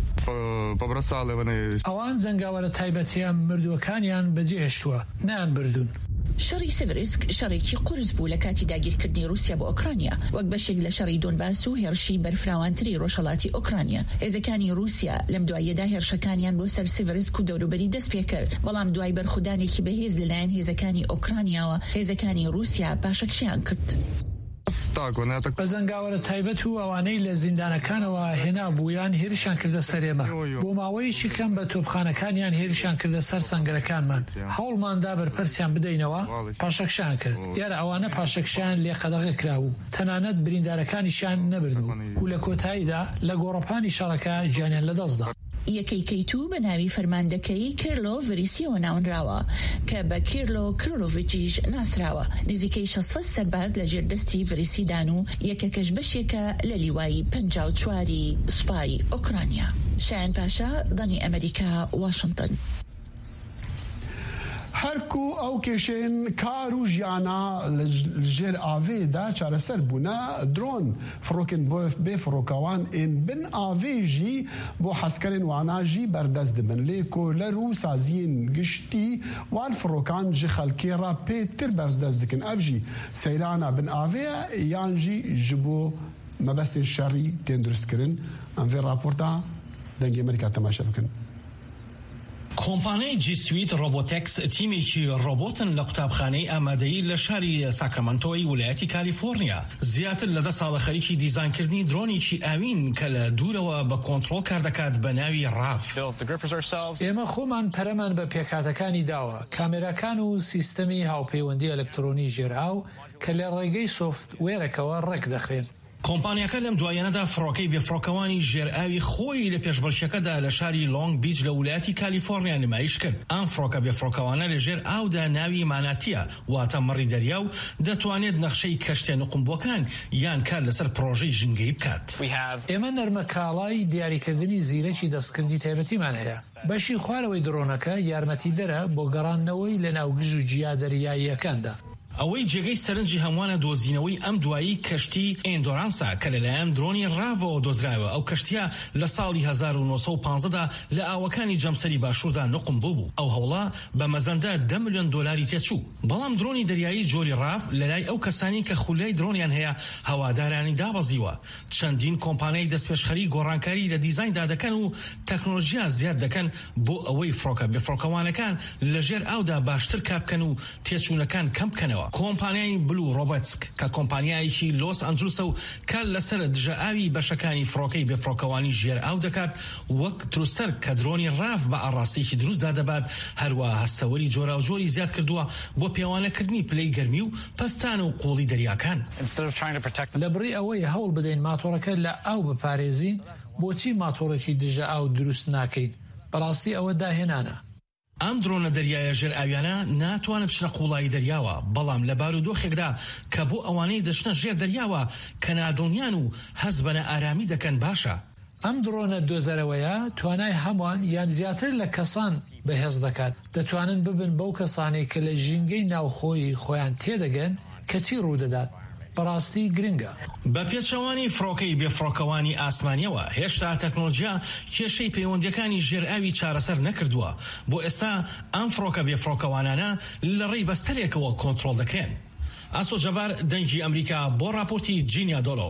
ئەوان جەنگاوەرە تایبەتیان مردووەکانیان بەجێ هێشتووە، نان بردون. شەڕی سیڤرسک شەڕێکی قورس بوو لە کاتی داگیرکردنی رووسیا بە ئۆکرانیا، وەک بەشێک لە شەڕی دۆنباس و هێرشی بەرفراوانتری ڕۆژهەڵاتی ئۆکرانیا. هێزەکانی رووسیا لەم دواییەدا هێرشەکانیان بۆ سەر سیڤرسک و دەوروبەری دەست پێ کرد، بەڵام دوای بەرخودانێکی بەهێز لەلایەن هێزەکانی ئۆکرانیاوە هێزەکانی رووسیا پاشەکشیان کرد. بە زەنگاوەرە تایبەت و ئەوانەی لە زیندانەکانەوە هێنا بوویان هێرشان کردە سەرێمە. بۆ ماوەیەکی کەم بە تۆپخانەکانیان هێرشان کردە سەر سەنگەرەکانمان. هەوڵماندا بەرپرسیان بدەینەوە، پاشەکشیان کرد. دیارە ئەوانە پاشەکشیان لێ قەدەغە کراوە، تەنانەت بریندارەکانیشان نەبردبوو و لە کۆتاییدا لە گۆڕەپانی شەڕەکە گیانیان لەدەستدا. یەکەی کەیتوو بە ناوی فەرماندەکەی کیرلۆ ڤریسیەوە ناونراوە کە بە کیرلۆ کرۆڤیچیش ناسراوە. نزیکەی شەشسەد سەرباز لە ژێردەستی ڤریسیدان و یەکەکەش بەشێکە لە لیوای پەنجاو و چواری سوپای ئۆکرانیا. شایان پاشا، دانی ئەمریکا، واشنگتن. هەرکو ئەو کێشێن کار و ژیانە ژێر ئاڤێدا چارەسەر بوونە درۆن فڕۆکن بۆ بێ فڕۆکەوان ئێن بن ئاڤێژی بۆ حەسکەرێن واناژی بەردەست دەبن لێ کۆلەر و سازیین گشتی وان فڕۆکان ji خەلکێ را پێتر بەردەست دکن ئەڤژی سەیرانە بن ئاڤەیە یانژی ji بۆ مەبەستێن شەڕی تێن دروستکردن. ئەم vê راپۆرتا دەنگی ئەمریکا تەماشا بکەن. کۆمپانیای جی سویت ڕۆبۆتێکس تیمێکی ڕۆبۆتن لە قوتابخانەی ئامادەیی لە شاری ساکرامنتۆی ویلایەتی کالیفۆرنیا. زیاتر لە دە ساڵە خەریکی دیزاینکردنی درۆنێکی ئاوین کە لە دوورەوە بە کۆنتڕۆڵ کار دەکات بە ناوی ڕاف. ئێمە خۆمان پەرەمان بە پێکاتەکانی داوە، کامێراکان و سیستەمی هاوپەیوەندی ئەلکترۆنی ژێرئاو کە لە ڕێگەی سۆفتوێرەکەوە ڕێک دەخرێن. کۆمپانیەکە لەم دوایانەدا فڕۆکەی بێفڕۆکەوانی ژێرئاوی خۆی لە پێشبڕکێکەدا لە شاری لۆنگ بیچ لە ویلایەتی کالیفۆرنیا نمایش کرد. ئەم فڕۆکە بێفڕۆکەوانە لە ژێر ئاودا ناوی ماناتیە، واتە مەڕی دەریا و دەتوانێت نەخشەی کەشتێ نقمبووەکان یان کار لەسەر پرۆژەی ژنگەی بکات. ئێمە نەرمە کاڵای دیاریکردنی زیرەکی دەستکردی تایبەتیمان هەیە. بەشی خوارەوەی درۆنەکە یارمەتی دەرە بۆ گەڕاندنەوەی لە ناوگژ و جیا دەریاییەکاندا. ئەوەی جێگەی سەرنجی هەمووانە دۆزینەوەی ئەم دوایی کەشتی ئێندۆرانسا کە لەلایەن درۆنی ڕاڤەوە دۆزراوە. ئەو کەشتیە لە ساڵی هەزار و نۆ سەد و پانزەدا لە ئاوەکانی جەمسەری باشووردا نقم بوو. ئەو هەوڵە بە مەزەندە دە ملیۆن دۆلاری تێچوو. بەڵام درۆنی دەریایی جۆری ڕاڤ لەلای ئەو کەسانی کە خولای درۆنیان هەیە هەوادارانی دابەزیوە. چەندین کۆمپانیای دەستپێشخەری گۆڕانکاری لە دیزایندا دەکەن و تەکنۆلۆژیا زیاد دەکەن بۆ ئەوەی فڕۆکە بێفڕۆکەوانەکان لەژێر ئاودا باشتر کار بکەن و تێچوونەکان کەم بکەنەوە. کردووە. کۆمپانیای بلو ڕۆبەتسک کە کۆمپانیایکی لۆس ئەنجلوسە و کە لەسەر دژەئاوی بەشەکانی فڕۆکەی بێفڕۆکەوانی ژێر ئاو دەکات وەک تروستەر کە درۆنی ڕاف بە ئاڕاستێکی دروستدا دەبات هەروە هەستەوەری جۆرا و جۆری زیاد کردووە بۆ پێوانەکردنی پلەی گەرمی و پەستان و قوڵی دەریاکان. لە بڕی ئەوەی هەوڵ بدەین ماتۆڕەکە لە ئاو بپارێزین بۆچی ماتۆڕێکی دژە ئاو دروست ناکەیت؟ بەڕاستی ئەوە داهێنانە. ئەم درۆنە دەریایە ژێر ئاویانە ناتوانە بچنە قوڵایی دەریاوە بەڵام لە بارودۆخێکدا کە بۆ ئەوانەی دەچنە ژێر دەریاوە کە نادڵنیان و هەز بەنە ئارامی دەکەن باشە. ئەم درۆنە دۆزەرەوەیە توانای هەمووان یان زیاتر لە کەسان بەهێز دەکات دەتوانن ببن بەو کەسانەی کە لە ژینگەی ناوخۆی خۆیان تێدەگەن کەچی ڕوودەدات. بەڕاستی گرنگە. بە پێچەوانی فڕۆکەی بێفڕۆکەوانی ئاسمانیەوە هێشتا تەکنۆلۆژیا کێشەی پەیوەندیەکانی ژێرئاوی چارەسەر نەکردووە بۆ ئێستا ئەم فڕۆکە بێفڕۆکەوانانە لە ڕێی بەستەرێکەوە کۆنتڕۆڵ دەکرێن. ئاسۆ جەبار دەنگی ئەمریکا بۆ راپۆرتی جینیا دۆلۆ.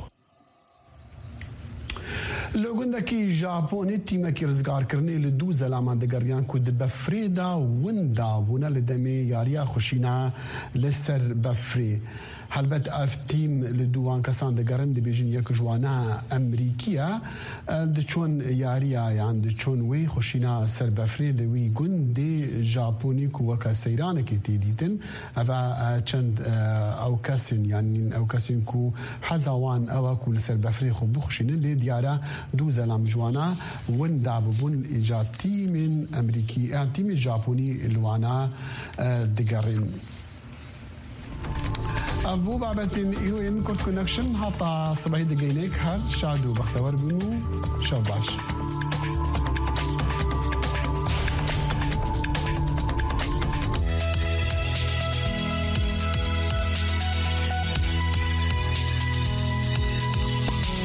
لە گوندێکی ژاپۆنی تیمێکی ڕزگارکردنی لە دوو زەلامان دەگەڕیان کو بەفرێدا وندا بوونە لە دەمێ یاریە خوشینە لەسەر بەفرێ. هەلبەت ئەف تیم لە دووان کەسان دەگەڕن دەبێژین یەک ژوانە ئەمریکیە دچۆن یاریە یان دچۆن وەی خوشینە سەر بەفرێ لەوی گوندێ ژاپۆنی و وەکە سەیرانێکی تێدیتن ئەڤە چەند ئەو کەسن یانین ئەو کەسین و حەزاوان ئەوە و لەسەر بەفرێ خۆ بخوشینن لێ دیارە دوو زەلام جوانە وندا ببوون ئیجا تیمین ئەمریکی یان تیمی ژاپۆنی لوانە دەگەڕین. بۆ بابەتین ئیرۆین کورد کۆنەکشن هەتا سبەی دەگەینێک هەر شاد و بەختەوەر بوون و شەو باش.